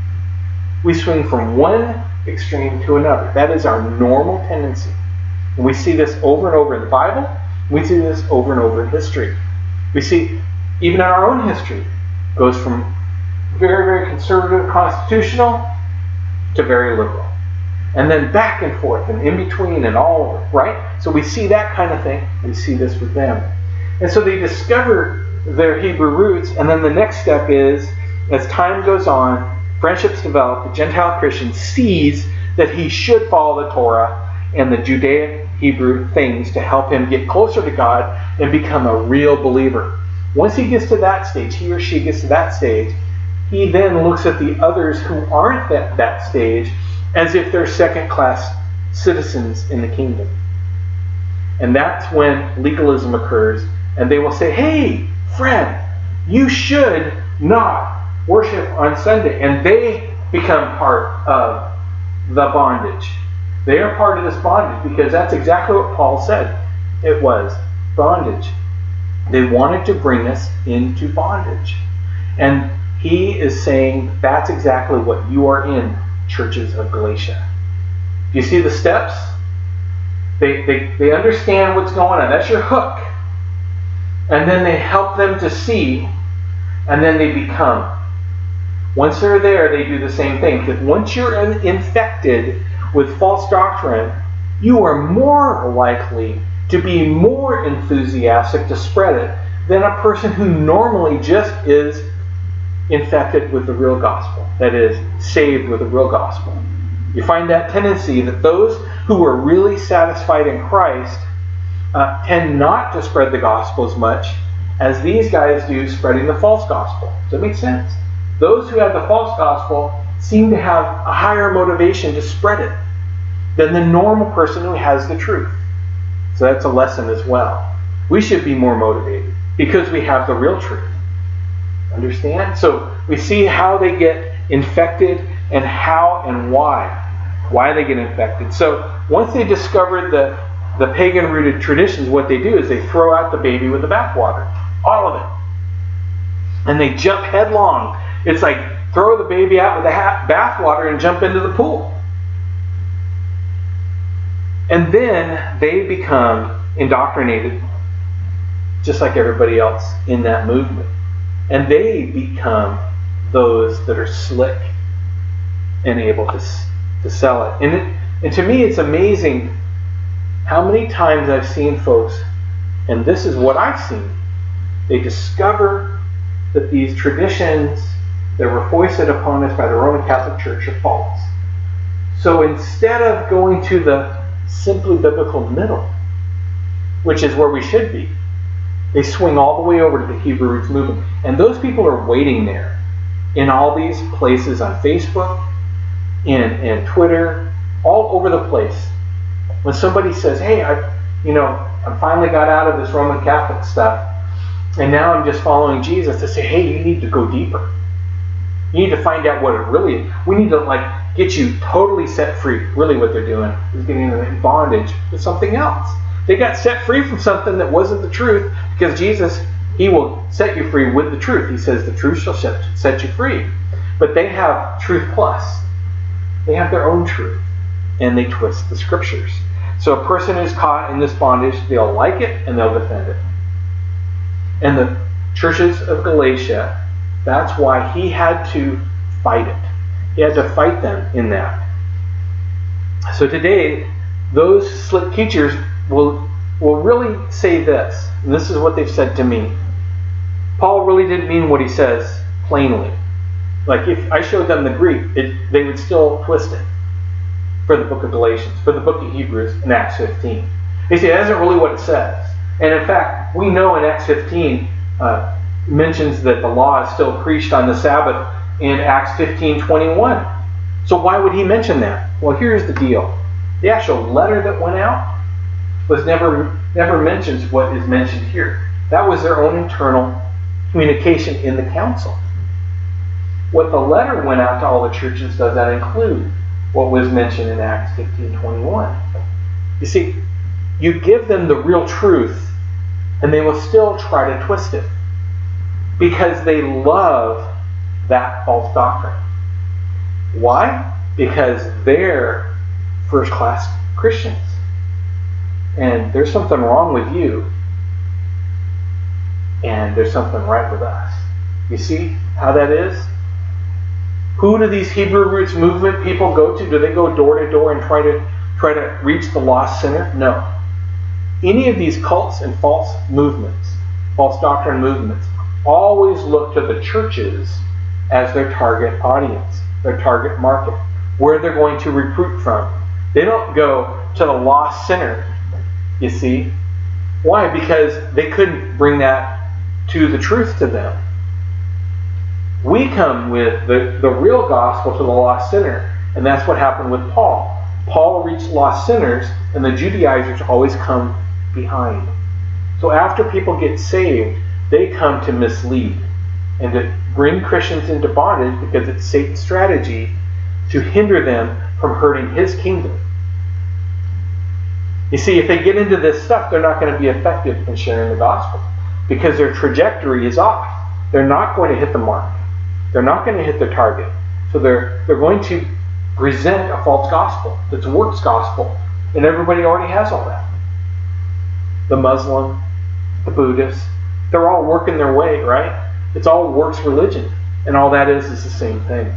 We swing from one extreme to another. That is our normal tendency. And we see this over and over in the Bible. We see this over and over in history. We see, even in our own history, it goes from very, very conservative, constitutional, to very liberal. And then back and forth, and in between, and all over, right? So we see that kind of thing. We see this with them. And so they discover their Hebrew roots, and then the next step is, as time goes on, friendships develop, the Gentile Christian sees that he should follow the Torah and the Judaic Hebrew things to help him get closer to God and become a real believer. Once he gets to that stage, he or she gets to that stage, he then looks at the others who aren't at that stage as if they're second-class citizens in the kingdom. And that's when legalism occurs, and they will say, hey, friend, you should not worship on Sunday. And they become part of the bondage. They are part of this bondage because that's exactly what Paul said. It was bondage. They wanted to bring us into bondage. And he is saying that's exactly what you are in, churches of Galatia. Do you see the steps? They, they, they understand what's going on. That's your hook. And then they help them to see, and then they become. Once they're there, they do the same thing. Because once you're infected with false doctrine, you are more likely to be more enthusiastic to spread it than a person who normally just is infected with the real gospel. That is, saved with the real gospel. You find that tendency that those who are really satisfied in Christ uh, tend not to spread the gospel as much as these guys do spreading the false gospel. Does that make sense? Those who have the false gospel seem to have a higher motivation to spread it than the normal person who has the truth. So that's a lesson as well. We should be more motivated because we have the real truth. Understand? So we see how they get infected and how and why. Why they get infected. So once they discovered the, the pagan-rooted traditions, what they do is they throw out the baby with the bathwater. All of it. And they jump headlong. It's like throw the baby out with the bathwater and jump into the pool. And then they become indoctrinated just like everybody else in that movement. And they become those that are slick and able to, to sell it. And, it. and to me, it's amazing how many times I've seen folks, and this is what I've seen, they discover that these traditions that were foisted upon us by the Roman Catholic Church are false. So instead of going to the simply biblical middle, which is where we should be, they swing all the way over to the Hebrew roots movement. And those people are waiting there in all these places on Facebook, in, in Twitter, all over the place. When somebody says, hey, I, you know, I finally got out of this Roman Catholic stuff, and now I'm just following Jesus, I say, hey, you need to go deeper. You need to find out what it really is. We need to like get you totally set free. Really what they're doing is getting them in bondage to something else. They got set free from something that wasn't the truth, because Jesus, he will set you free with the truth. He says the truth shall set, set you free. But they have truth plus. They have their own truth, and they twist the scriptures. So a person who's caught in this bondage, they'll like it and they'll defend it. And the churches of Galatia, that's why he had to fight it. He had to fight them in that. So today, those slick teachers will, will really say this, and this is what they've said to me. Paul really didn't mean what he says plainly. Like if I showed them the Greek, it, they would still twist it for the book of Galatians, for the book of Hebrews in Acts fifteen. They say that isn't really what it says. And in fact, we know in Acts fifteen, uh, mentions that the law is still preached on the Sabbath in Acts fifteen twenty-one. So why would he mention that? Well, here's the deal. The actual letter that went out was never never mentions what is mentioned here. That was their own internal communication in the council. What the letter went out to all the churches, does that include what was mentioned in Acts fifteen twenty-one? You see, you give them the real truth, and they will still try to twist it, because they love that false doctrine. Why? Because they're first-class Christians. And there's something wrong with you, and there's something right with us. You see how that is? Who do these Hebrew Roots movement people go to? Do they go door to door and try to try to reach the lost sinner? No. Any of these cults and false movements, false doctrine movements, always look to the churches as their target audience, their target market, where they're going to recruit from. They don't go to the lost sinner, you see. Why? Because they couldn't bring that to the truth to them. We come with the, the real gospel to the lost sinner, and that's what happened with Paul. Paul reached lost sinners, and the Judaizers always come behind. So after people get saved, they come to mislead and to bring Christians into bondage, because it's Satan's strategy to hinder them from hurting his kingdom. You see, if they get into this stuff, they're not going to be effective in sharing the gospel, because their trajectory is off. They're not going to hit the mark. They're not going to hit their target. So they're they're going to present a false gospel that's a works gospel, and everybody already has all that. The Muslim, the Buddhist, they're all working their way, right? It's all works religion, and all that is is the same thing.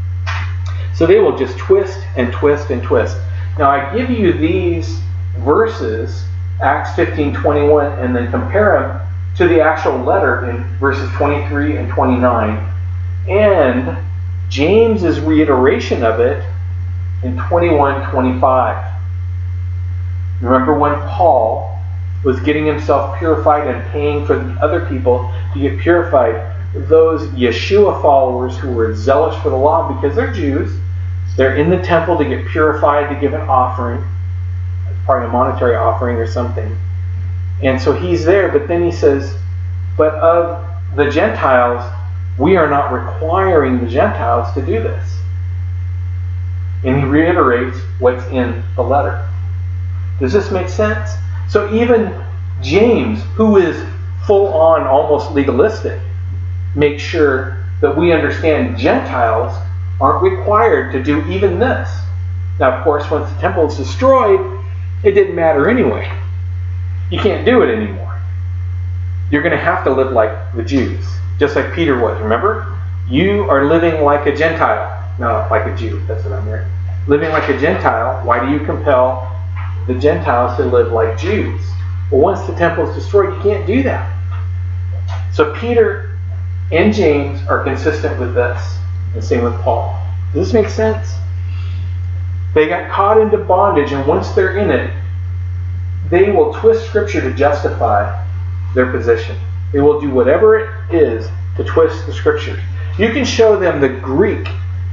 So they will just twist and twist and twist. Now I give you these verses, Acts fifteen twenty-one, and then compare them to the actual letter in verses twenty-three and twenty-nine, and James's reiteration of it in twenty-one twenty-five. Remember when Paul was getting himself purified and paying for the other people to get purified, those Yeshua followers who were zealous for the law, because they're Jews, they're in the temple to get purified, to give an offering, probably a monetary offering or something. And so he's there, but then he says, but of the Gentiles, we are not requiring the Gentiles to do this. And he reiterates what's in the letter. Does this make sense? So even James, who is full on, almost legalistic, makes sure that we understand Gentiles aren't required to do even this. Now, of course, once the temple is destroyed, it didn't matter anyway. You can't do it anymore. You're going to have to live like the Jews, just like Peter was. Remember? You are living like a Gentile. No, like a Jew. That's what I'm hearing. Living like a Gentile. Why do you compel the Gentiles to live like Jews? Well, once the temple is destroyed, you can't do that. So Peter and James are consistent with this. And same with Paul. Does this make sense? They got caught into bondage, and once they're in it, they will twist Scripture to justify their position. They will do whatever it is to twist the Scriptures. You can show them the Greek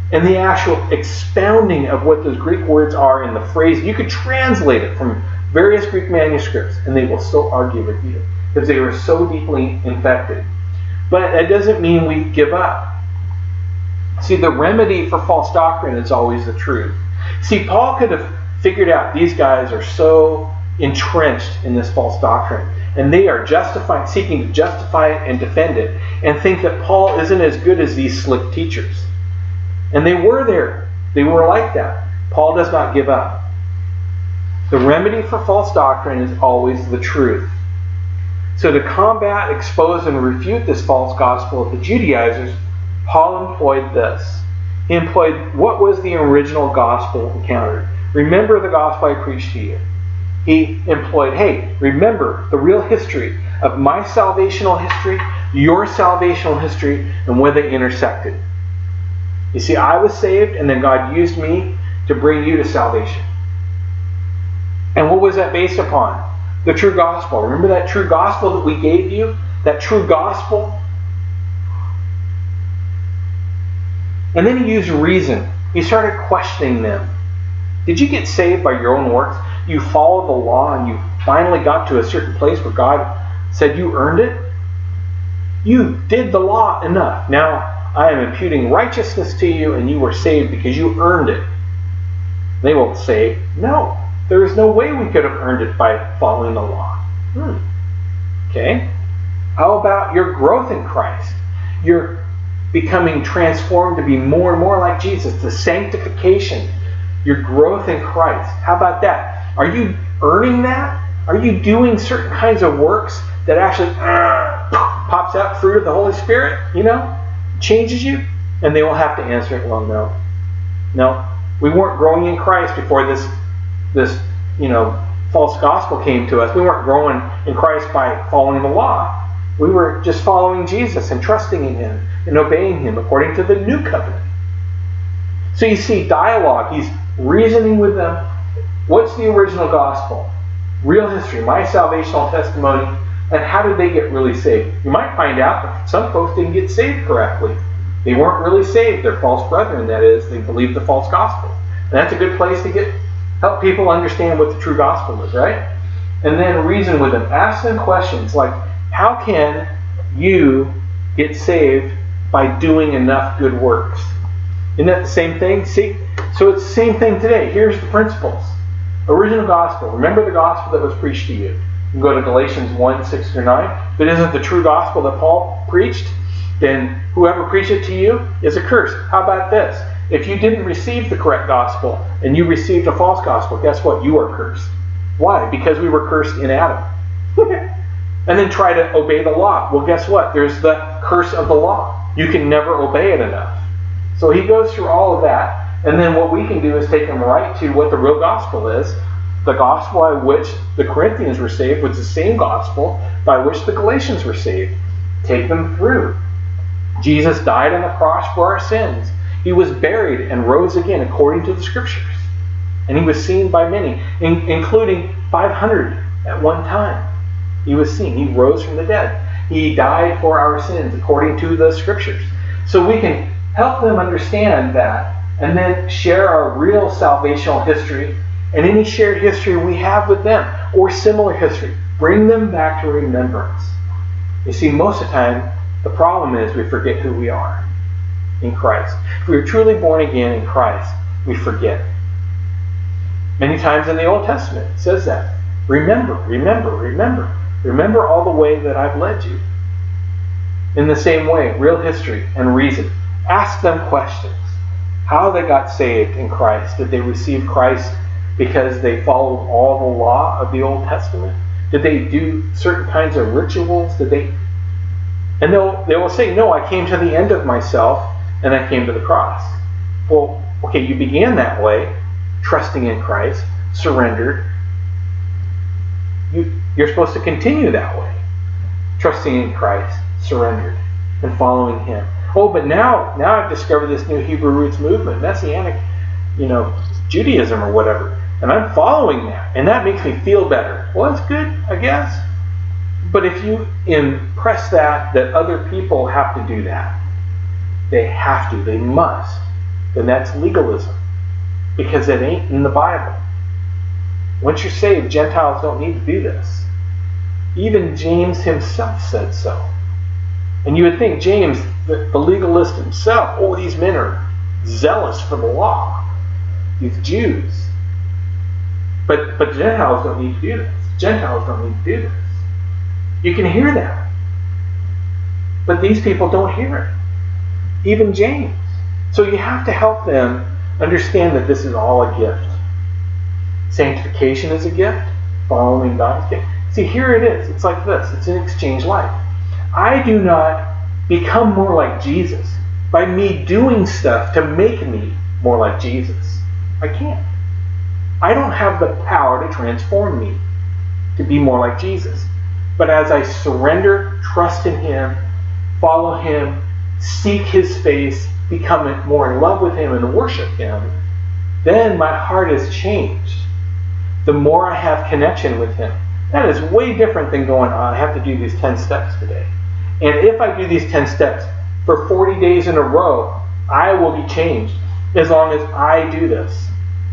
and the actual expounding of what those Greek words are in the phrase. You could translate it from various Greek manuscripts, and they will still argue with you because they were so deeply infected. But that doesn't mean we give up. See, the remedy for false doctrine is always the truth. See, Paul could have figured out these guys are so entrenched in this false doctrine, and they are justifying, seeking to justify it and defend it, and think that Paul isn't as good as these slick teachers. And they were there. They were like that. Paul does not give up. The remedy for false doctrine is always the truth. So to combat, expose, and refute this false gospel of the Judaizers, Paul employed this. He employed what was the original gospel encountered. Remember the gospel I preached to you. He employed, hey, remember the real history of my salvational history, your salvational history, and where they intersected. You see, I was saved, and then God used me to bring you to salvation. And what was that based upon? The true gospel. Remember that true gospel that we gave you? That true gospel? And then he used reason. He started questioning them. Did you get saved by your own works? You followed the law and you finally got to a certain place where God said you earned it? You did the law enough. Now I am imputing righteousness to you and you were saved because you earned it. They will say, no, there is no way we could have earned it by following the law. Hmm. Okay. How about your growth in Christ? Your becoming transformed to be more and more like Jesus, the sanctification, your growth in Christ. How about that? Are you earning that? Are you doing certain kinds of works that actually uh, pops out fruit of the Holy Spirit, you know, changes you? And they will have to answer it, well, no. No, we weren't growing in Christ before this, this, you know, false gospel came to us. We weren't growing in Christ by following the law. We were just following Jesus and trusting in Him and obeying Him according to the new covenant. So you see dialogue. He's reasoning with them. What's the original gospel? Real history, my salvational testimony, and how did they get really saved? You might find out that some folks didn't get saved correctly. They weren't really saved. They're false brethren, that is. They believed the false gospel. And that's a good place to get help people understand what the true gospel is, right? And then reason with them. Ask them questions like, how can you get saved by doing enough good works? Isn't that the same thing? See? So it's the same thing today. Here's the principles. Original gospel. Remember the gospel that was preached to you. You can go to Galatians one, six through nine. If it isn't the true gospel that Paul preached, then whoever preached it to you is accursed. How about this? If you didn't receive the correct gospel and you received a false gospel, guess what? You are cursed. Why? Because we were cursed in Adam. And then try to obey the law. Well, guess what? There's the curse of the law. You can never obey it enough. So he goes through all of that. And then what we can do is take them right to what the real gospel is. The gospel by which the Corinthians were saved was the same gospel by which the Galatians were saved. Take them through. Jesus died on the cross for our sins. He was buried and rose again according to the Scriptures. And he was seen by many, in, including five hundred at one time. He was seen. He rose from the dead. He died for our sins according to the Scriptures. So we can help them understand that and then share our real salvational history and any shared history we have with them or similar history. Bring them back to remembrance. You see, most of the time, the problem is we forget who we are in Christ. If we are truly born again in Christ, we forget. Many times in the Old Testament, it says that. Remember, remember, remember. Remember all the way that I've led you. In the same way, real history and reason. Ask them questions. How they got saved in Christ. Did they receive Christ because they followed all the law of the Old Testament? Did they do certain kinds of rituals? Did they? And they'll, they will say, no, I came to the end of myself and I came to the cross. Well, okay, you began that way, trusting in Christ, surrendered. You, you're supposed to continue that way, trusting in Christ, surrendered, and following Him. Oh, but now, now I've discovered this new Hebrew roots movement, Messianic, you know, Judaism or whatever, and I'm following that, and that makes me feel better. Well, that's good, I guess. But if you impress that, that other people have to do that, they have to, they must, then that's legalism. Because it ain't in the Bible. Once you're saved, Gentiles don't need to do this. Even James himself said so. And you would think James, the, the legalist himself, oh, these men are zealous for the law. These Jews. But, but Gentiles don't need to do this. Gentiles don't need to do this. You can hear that. But these people don't hear it. Even James. So you have to help them understand that this is all a gift. Sanctification is a gift. Following God is a gift. See, here it is. It's like this. It's an exchange life. I do not become more like Jesus by me doing stuff to make me more like Jesus. I can't. I don't have the power to transform me to be more like Jesus. But as I surrender, trust in Him, follow Him, seek His face, become more in love with Him and worship Him, then my heart is changed. The more I have connection with Him. That is way different than going, oh, I have to do these ten steps today. And if I do these ten steps for forty days in a row, I will be changed as long as I do this.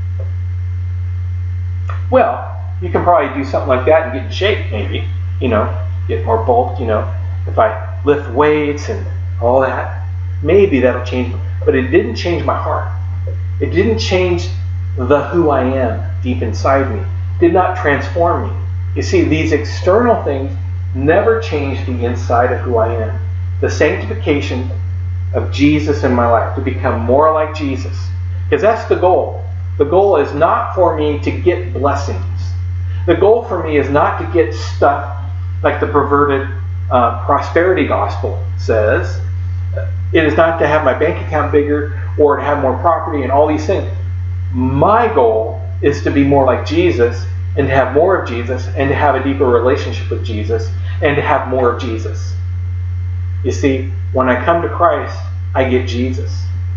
Well, you can probably do something like that and get in shape, maybe. You know, get more bulked, you know. If I lift weights and all that, maybe that'll change me. But it didn't change my heart. It didn't change the who I am deep inside me. It did not transform me. You see, these external things never change the inside of who I am. The sanctification of Jesus in my life, to become more like Jesus. Because that's the goal. The goal is not for me to get blessings. The goal for me is not to get stuff like the perverted uh, prosperity gospel says. It is not to have my bank account bigger or to have more property and all these things. My goal is to be more like Jesus and to have more of Jesus and to have a deeper relationship with Jesus and to have more of Jesus. You see, when I come to Christ, I get Jesus.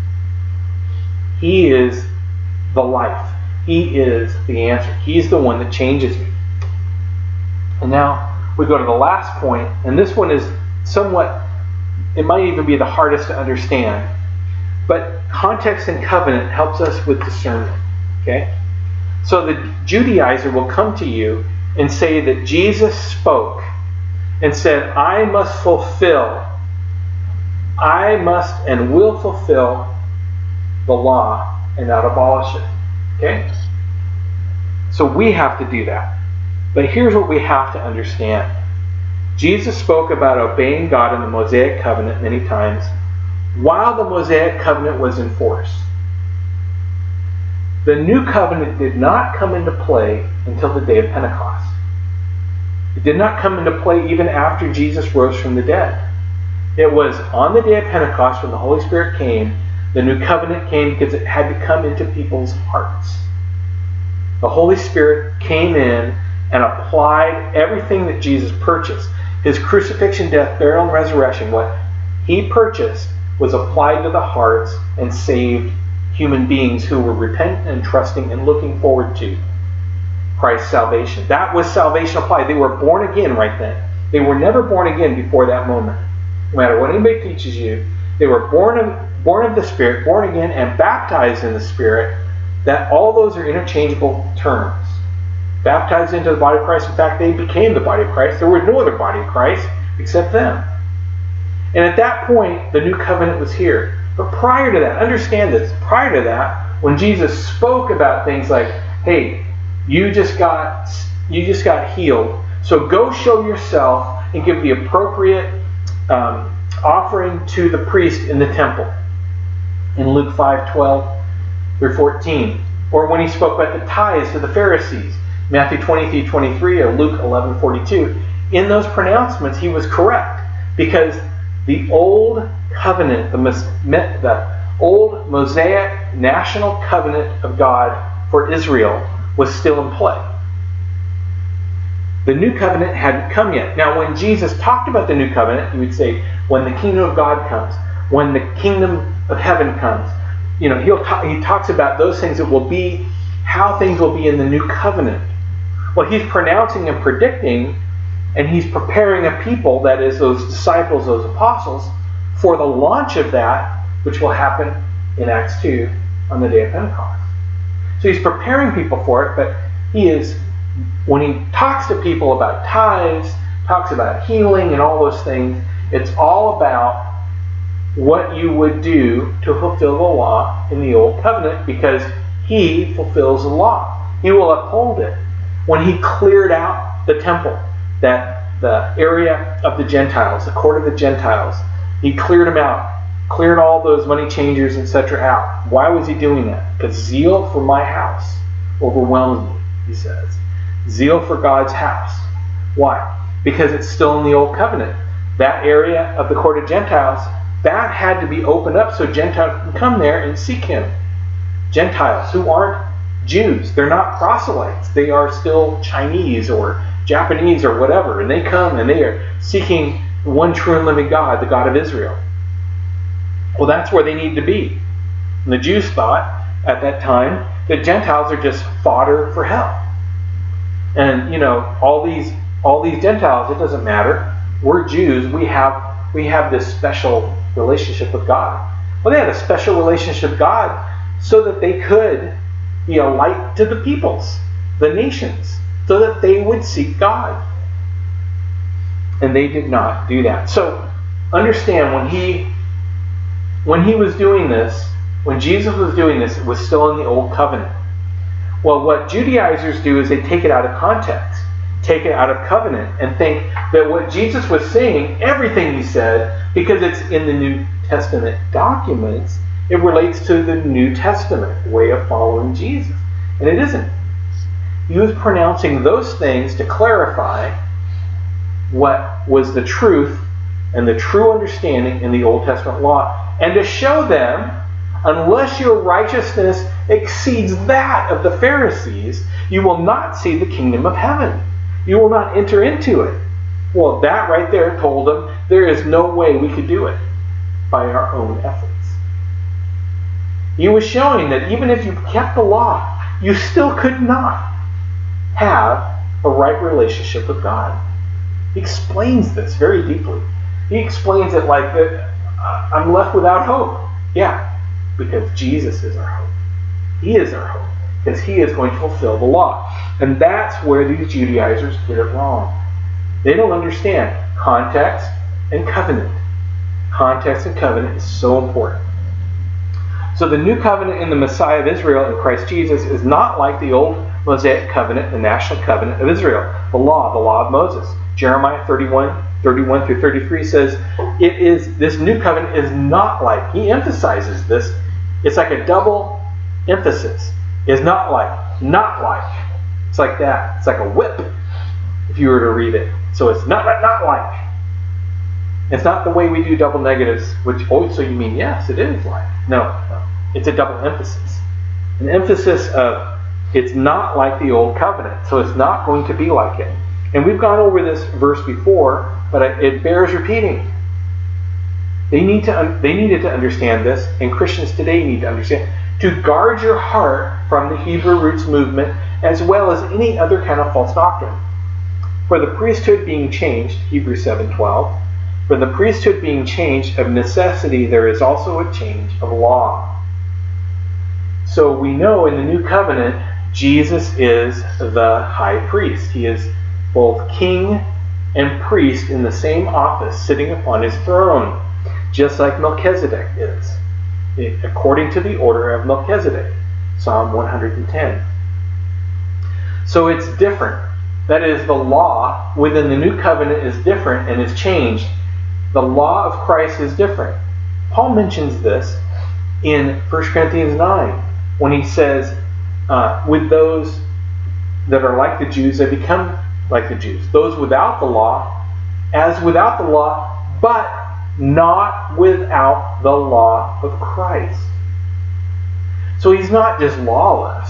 He is the life. He is the answer. He's the one that changes me. And now we go to the last point, and this one is somewhat, it might even be the hardest to understand. But context and covenant helps us with discernment. Okay? So the Judaizer will come to you and say that Jesus spoke and said, I must fulfill, I must and will fulfill the law and not abolish it. Okay? So we have to do that. But here's what we have to understand. Jesus spoke about obeying God in the Mosaic covenant many times while the Mosaic covenant was in force. The new covenant did not come into play until the day of Pentecost. It did not come into play even after Jesus rose from the dead. It was on the day of Pentecost when the Holy Spirit came, the new covenant came because it had to come into people's hearts. The Holy Spirit came in and applied everything that Jesus purchased. His crucifixion, death, burial, and resurrection, what He purchased was applied to the hearts and saved human beings who were repentant and trusting and looking forward to Christ's salvation. That was salvation applied. They were born again right then. They were never born again before that moment. No matter what anybody teaches you, they were born of, born of the Spirit, born again, and baptized in the Spirit. That all those are interchangeable terms. Baptized into the body of Christ. In fact, they became the body of Christ. There was no other body of Christ except them. And at that point, the new covenant was here. But prior to that, understand this, prior to that, when Jesus spoke about things like, hey, you just got you just got healed, so go show yourself and give the appropriate um, offering to the priest in the temple. In Luke five twelve through fourteen. Or when he spoke about the tithes to the Pharisees, Matthew twenty-three twenty-three or Luke eleven forty-two. In those pronouncements, he was correct, because the old covenant, the, the old Mosaic national covenant of God for Israel was still in play. The new covenant hadn't come yet. Now, when Jesus talked about the new covenant, he would say, when the kingdom of God comes, when the kingdom of heaven comes, you know, he'll talk, he talks about those things that will be, how things will be in the new covenant. Well, he's pronouncing and predicting, and he's preparing a people, that is, those disciples, those apostles, for the launch of that, which will happen in Acts two on the day of Pentecost. So he's preparing people for it, but he is, when he talks to people about tithes, talks about healing and all those things, it's all about what you would do to fulfill the law in the Old Covenant, because he fulfills the law. He will uphold it. When he cleared out the temple, that the area of the Gentiles, the court of the Gentiles, he cleared them out, cleared all those money changers, et cetera out. Why was he doing that? Because zeal for my house overwhelms me, he says. Zeal for God's house. Why? Because it's still in the Old Covenant. That area of the court of Gentiles, that had to be opened up so Gentiles can come there and seek him. Gentiles who aren't Jews, they're not proselytes. They are still Chinese or Japanese or whatever, and they come and they are seeking one true and living God, the God of Israel. Well, that's where they need to be. And the Jews thought at that time that Gentiles are just fodder for hell. And, you know, all these all these Gentiles, it doesn't matter. We're Jews. We have we have this special relationship with God. Well, they had a special relationship with God so that they could be a light to the peoples, the nations, so that they would seek God. And they did not do that. So understand, when he when he was doing this, when Jesus was doing this, it was still in the Old Covenant. Well, what Judaizers do is they take it out of context, take it out of covenant, and think that what Jesus was saying, everything he said, because it's in the New Testament documents, it relates to the New Testament way of following Jesus. And it isn't. He was pronouncing those things to clarify what was the truth and the true understanding in the Old Testament law, and to show them, unless your righteousness exceeds that of the Pharisees, you will not see the kingdom of heaven. You will not enter into it. Well, that right there told them there is no way we could do it by our own efforts. He was showing that even if you kept the law, you still could not have a right relationship with God. He explains this very deeply. He explains it like that. Uh, I'm left without hope. Yeah, because Jesus is our hope. He is our hope, because he is going to fulfill the law. And that's where these Judaizers get it wrong. They don't understand context and covenant. Context and covenant is so important. So the new covenant in the Messiah of Israel in Christ Jesus is not like the old Mosaic covenant, the national covenant of Israel, the law, the law of Moses. Jeremiah thirty-one, thirty-one through thirty-three says, it is, this new covenant is not like, he emphasizes this, it's like a double emphasis. It's not like, not like. It's like that. It's like a whip, if you were to read it. So it's not, not, not like. It's not the way we do double negatives, which, oh, so you mean yes, it is like. No, no. It's a double emphasis. An emphasis of, it's not like the old covenant, so it's not going to be like it. And we've gone over this verse before, but it bears repeating. They need to. They needed to understand this, and Christians today need to understand. To guard your heart from the Hebrew roots movement, as well as any other kind of false doctrine. For the priesthood being changed, Hebrews seven twelve, for the priesthood being changed, of necessity there is also a change of law. So we know in the new covenant, Jesus is the high priest. He is both king and priest in the same office, sitting upon his throne, just like Melchizedek is, according to the order of Melchizedek, Psalm one hundred ten. So it's different. That is, the law within the new covenant is different and is changed. The law of Christ is different. Paul mentions this in First Corinthians nine, when he says, uh, with those that are like the Jews, they become like the Jews. Those without the law, as without the law, but not without the law of Christ. So he's not just lawless,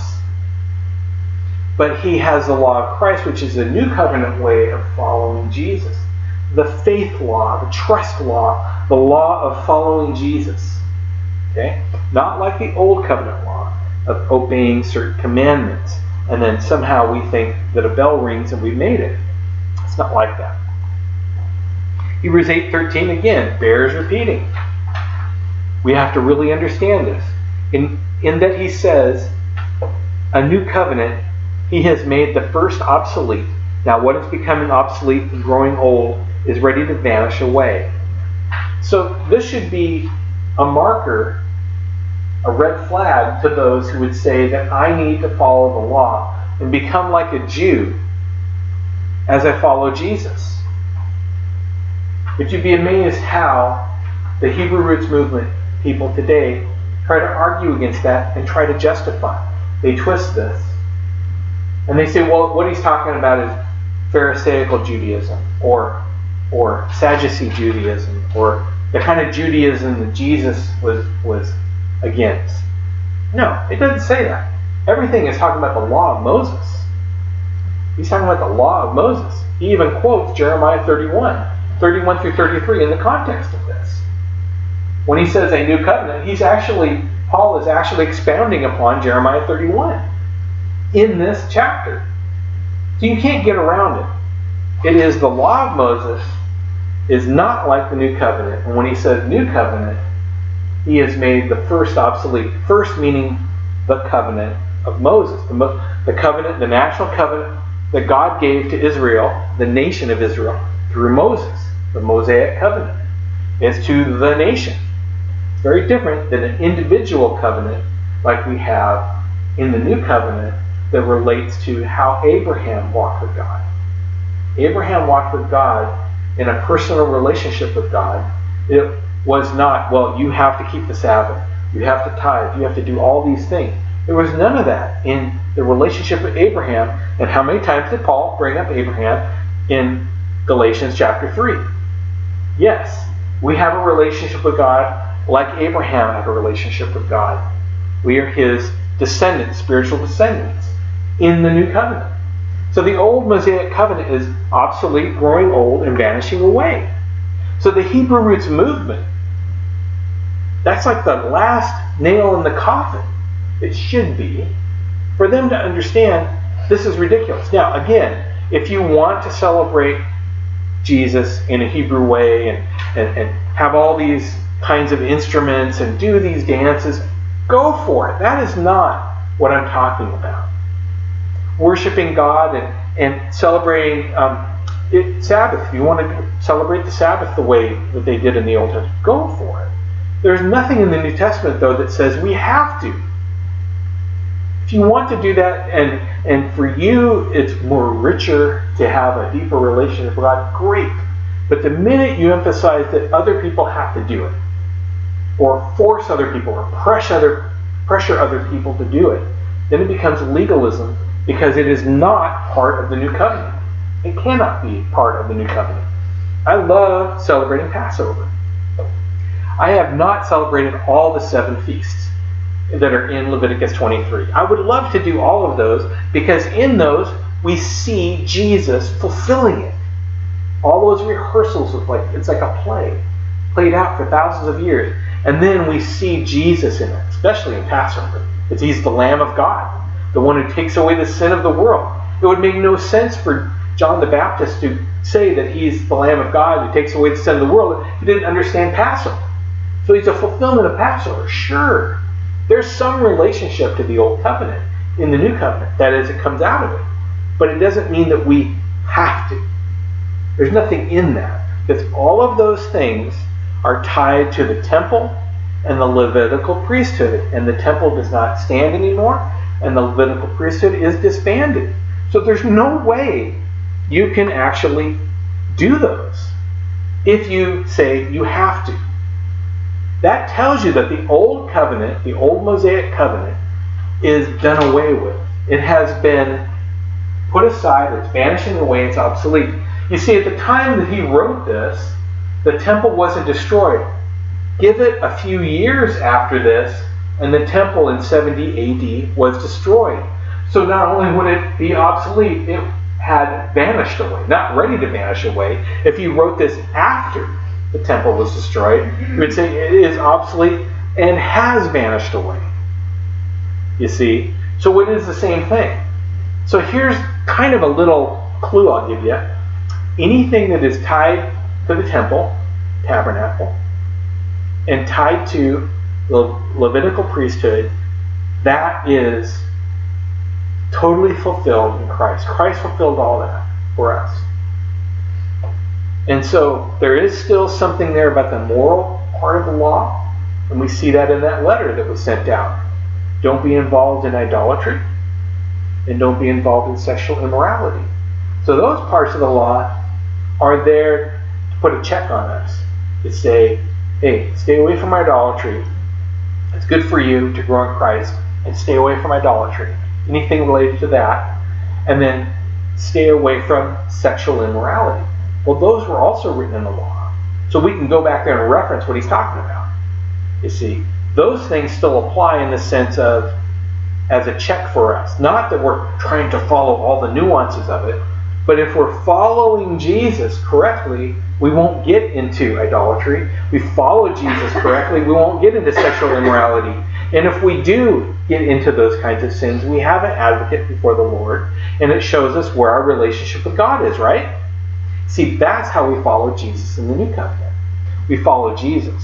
but he has the law of Christ, which is a new covenant way of following Jesus. The faith law, the trust law, the law of following Jesus. Okay? Not like the old covenant law of obeying certain commandments, and then somehow we think that a bell rings and we've made it. It's not like that. Hebrews eight thirteen again bears repeating. We have to really understand this. In, in that he says, a new covenant, he has made the first obsolete. Now what is becoming obsolete and growing old is ready to vanish away. So this should be a marker, a red flag to those who would say that I need to follow the law and become like a Jew as I follow Jesus. But you'd be amazed how the Hebrew roots movement people today try to argue against that and try to justify. They twist this. And they say, well, what he's talking about is Pharisaical Judaism or or Sadducee Judaism or the kind of Judaism that Jesus was was against. No, it doesn't say that. Everything is talking about the law of Moses. He's talking about the law of Moses. He even quotes Jeremiah thirty-one, thirty-one through thirty-three in the context of this. When he says a new covenant, he's actually, Paul is actually expounding upon Jeremiah thirty-one in this chapter. So you can't get around it. It is the law of Moses is not like the new covenant. And when he says new covenant, he has made the first obsolete. First meaning the covenant of Moses. The, the covenant, the national covenant that God gave to Israel, the nation of Israel, through Moses. The Mosaic covenant is to the nation. It's very different than an individual covenant like we have in the new covenant that relates to how Abraham walked with God. Abraham walked with God in a personal relationship with God. It was not, well, you have to keep the Sabbath, you have to tithe, you have to do all these things. There was none of that in the relationship with Abraham. And how many times did Paul bring up Abraham in Galatians chapter three? Yes, we have a relationship with God like Abraham had a relationship with God. We are his descendants, spiritual descendants, in the new covenant. So the old Mosaic covenant is obsolete, growing old, and vanishing away. So the Hebrew roots movement, that's like the last nail in the coffin. It should be, for them to understand this is ridiculous. Now, again, if you want to celebrate Jesus in a Hebrew way and, and, and have all these kinds of instruments and do these dances, go for it. That is not what I'm talking about. Worshiping God and, and celebrating um, it, Sabbath. If you want to celebrate the Sabbath the way that they did in the Old Testament, go for it. There's nothing in the New Testament, though, that says we have to. If you want to do that, and, and for you it's more richer to have a deeper relationship with God, great. But the minute you emphasize that other people have to do it, or force other people, or pressure other, pressure other people to do it, then it becomes legalism, because it is not part of the new covenant. It cannot be part of the new covenant. I love celebrating Passover. I have not celebrated all the seven feasts that are in Leviticus twenty-three. I would love to do all of those, because in those we see Jesus fulfilling it. All those rehearsals of like it's like a play played out for thousands of years, and then we see Jesus in it, especially in Passover. It's he's the Lamb of God, the one who takes away the sin of the world. It would make no sense for John the Baptist to say that he's the Lamb of God who takes away the sin of the world if he didn't understand Passover. So he's a fulfillment of Passover, sure. There's some relationship to the Old Covenant in the New Covenant. That is, it comes out of it. But it doesn't mean that we have to. There's nothing in that. Because all of those things are tied to the temple and the Levitical priesthood. And the temple does not stand anymore, and the Levitical priesthood is disbanded. So there's no way you can actually do those if you say you have to. That tells you that the old covenant, the old Mosaic covenant, is done away with. It has been put aside, it's vanishing away, it's obsolete. You see, at the time that he wrote this, the temple wasn't destroyed. Give it a few years after this, and the temple in seventy A D was destroyed. So not only would it be obsolete, it had vanished away, not ready to vanish away. If he wrote this after the temple was destroyed, you would say it is obsolete and has vanished away. You see? So it is the same thing. So here's kind of a little clue I'll give you. Anything that is tied to the temple, tabernacle, and tied to the Levitical priesthood, that is totally fulfilled in Christ. Christ fulfilled all that for us. And so there is still something there about the moral part of the law, and we see that in that letter that was sent out. Don't be involved in idolatry, and don't be involved in sexual immorality. So those parts of the law are there to put a check on us, to say, hey, stay away from idolatry. It's good for you to grow in Christ, and stay away from idolatry. Anything related to that. And then stay away from sexual immorality. Well, those were also written in the law. So we can go back there and reference what he's talking about. You see, those things still apply in the sense of as a check for us. Not that we're trying to follow all the nuances of it, but if we're following Jesus correctly, we won't get into idolatry. We follow Jesus correctly, we won't get into sexual immorality. And if we do get into those kinds of sins, we have an advocate before the Lord, and it shows us where our relationship with God is, right? See, that's how we follow Jesus in the New Covenant. We follow Jesus.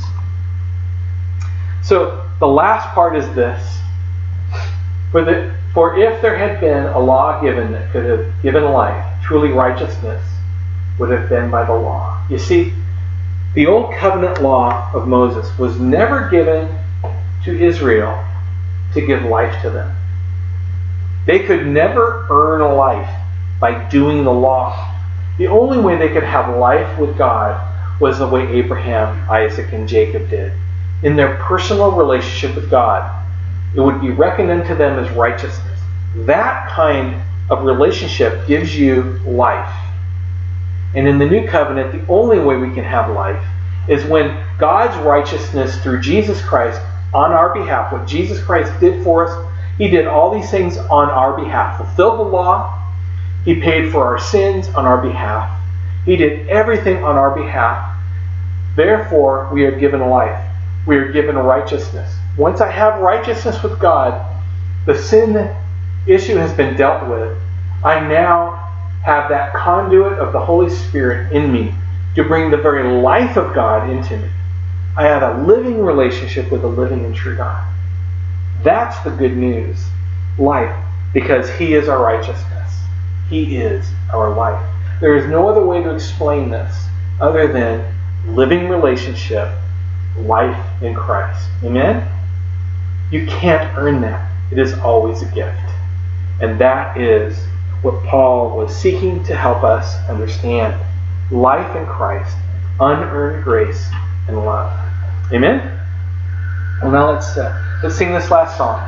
So the last part is this. For, the, for if there had been a law given that could have given life, truly righteousness would have been by the law. You see, the old covenant law of Moses was never given to Israel to give life to them. They could never earn a life by doing the law. The only way they could have life with God was the way Abraham, Isaac, and Jacob did. In their personal relationship with God, it would be reckoned unto them as righteousness. That kind of relationship gives you life. And in the New Covenant, the only way we can have life is when God's righteousness through Jesus Christ on our behalf, what Jesus Christ did for us, He did all these things on our behalf. Fulfilled the law. He paid for our sins on our behalf. He did everything on our behalf. Therefore, we are given life. We are given righteousness. Once I have righteousness with God, the sin issue has been dealt with. I now have that conduit of the Holy Spirit in me to bring the very life of God into me. I have a living relationship with a living and true God. That's the good news. Life, because He is our righteousness. He is our life. There is no other way to explain this other than living relationship, life in Christ. Amen? You can't earn that. It is always a gift. And that is what Paul was seeking to help us understand. Life in Christ, unearned grace and love. Amen? Well, now let's uh, let's sing this last song.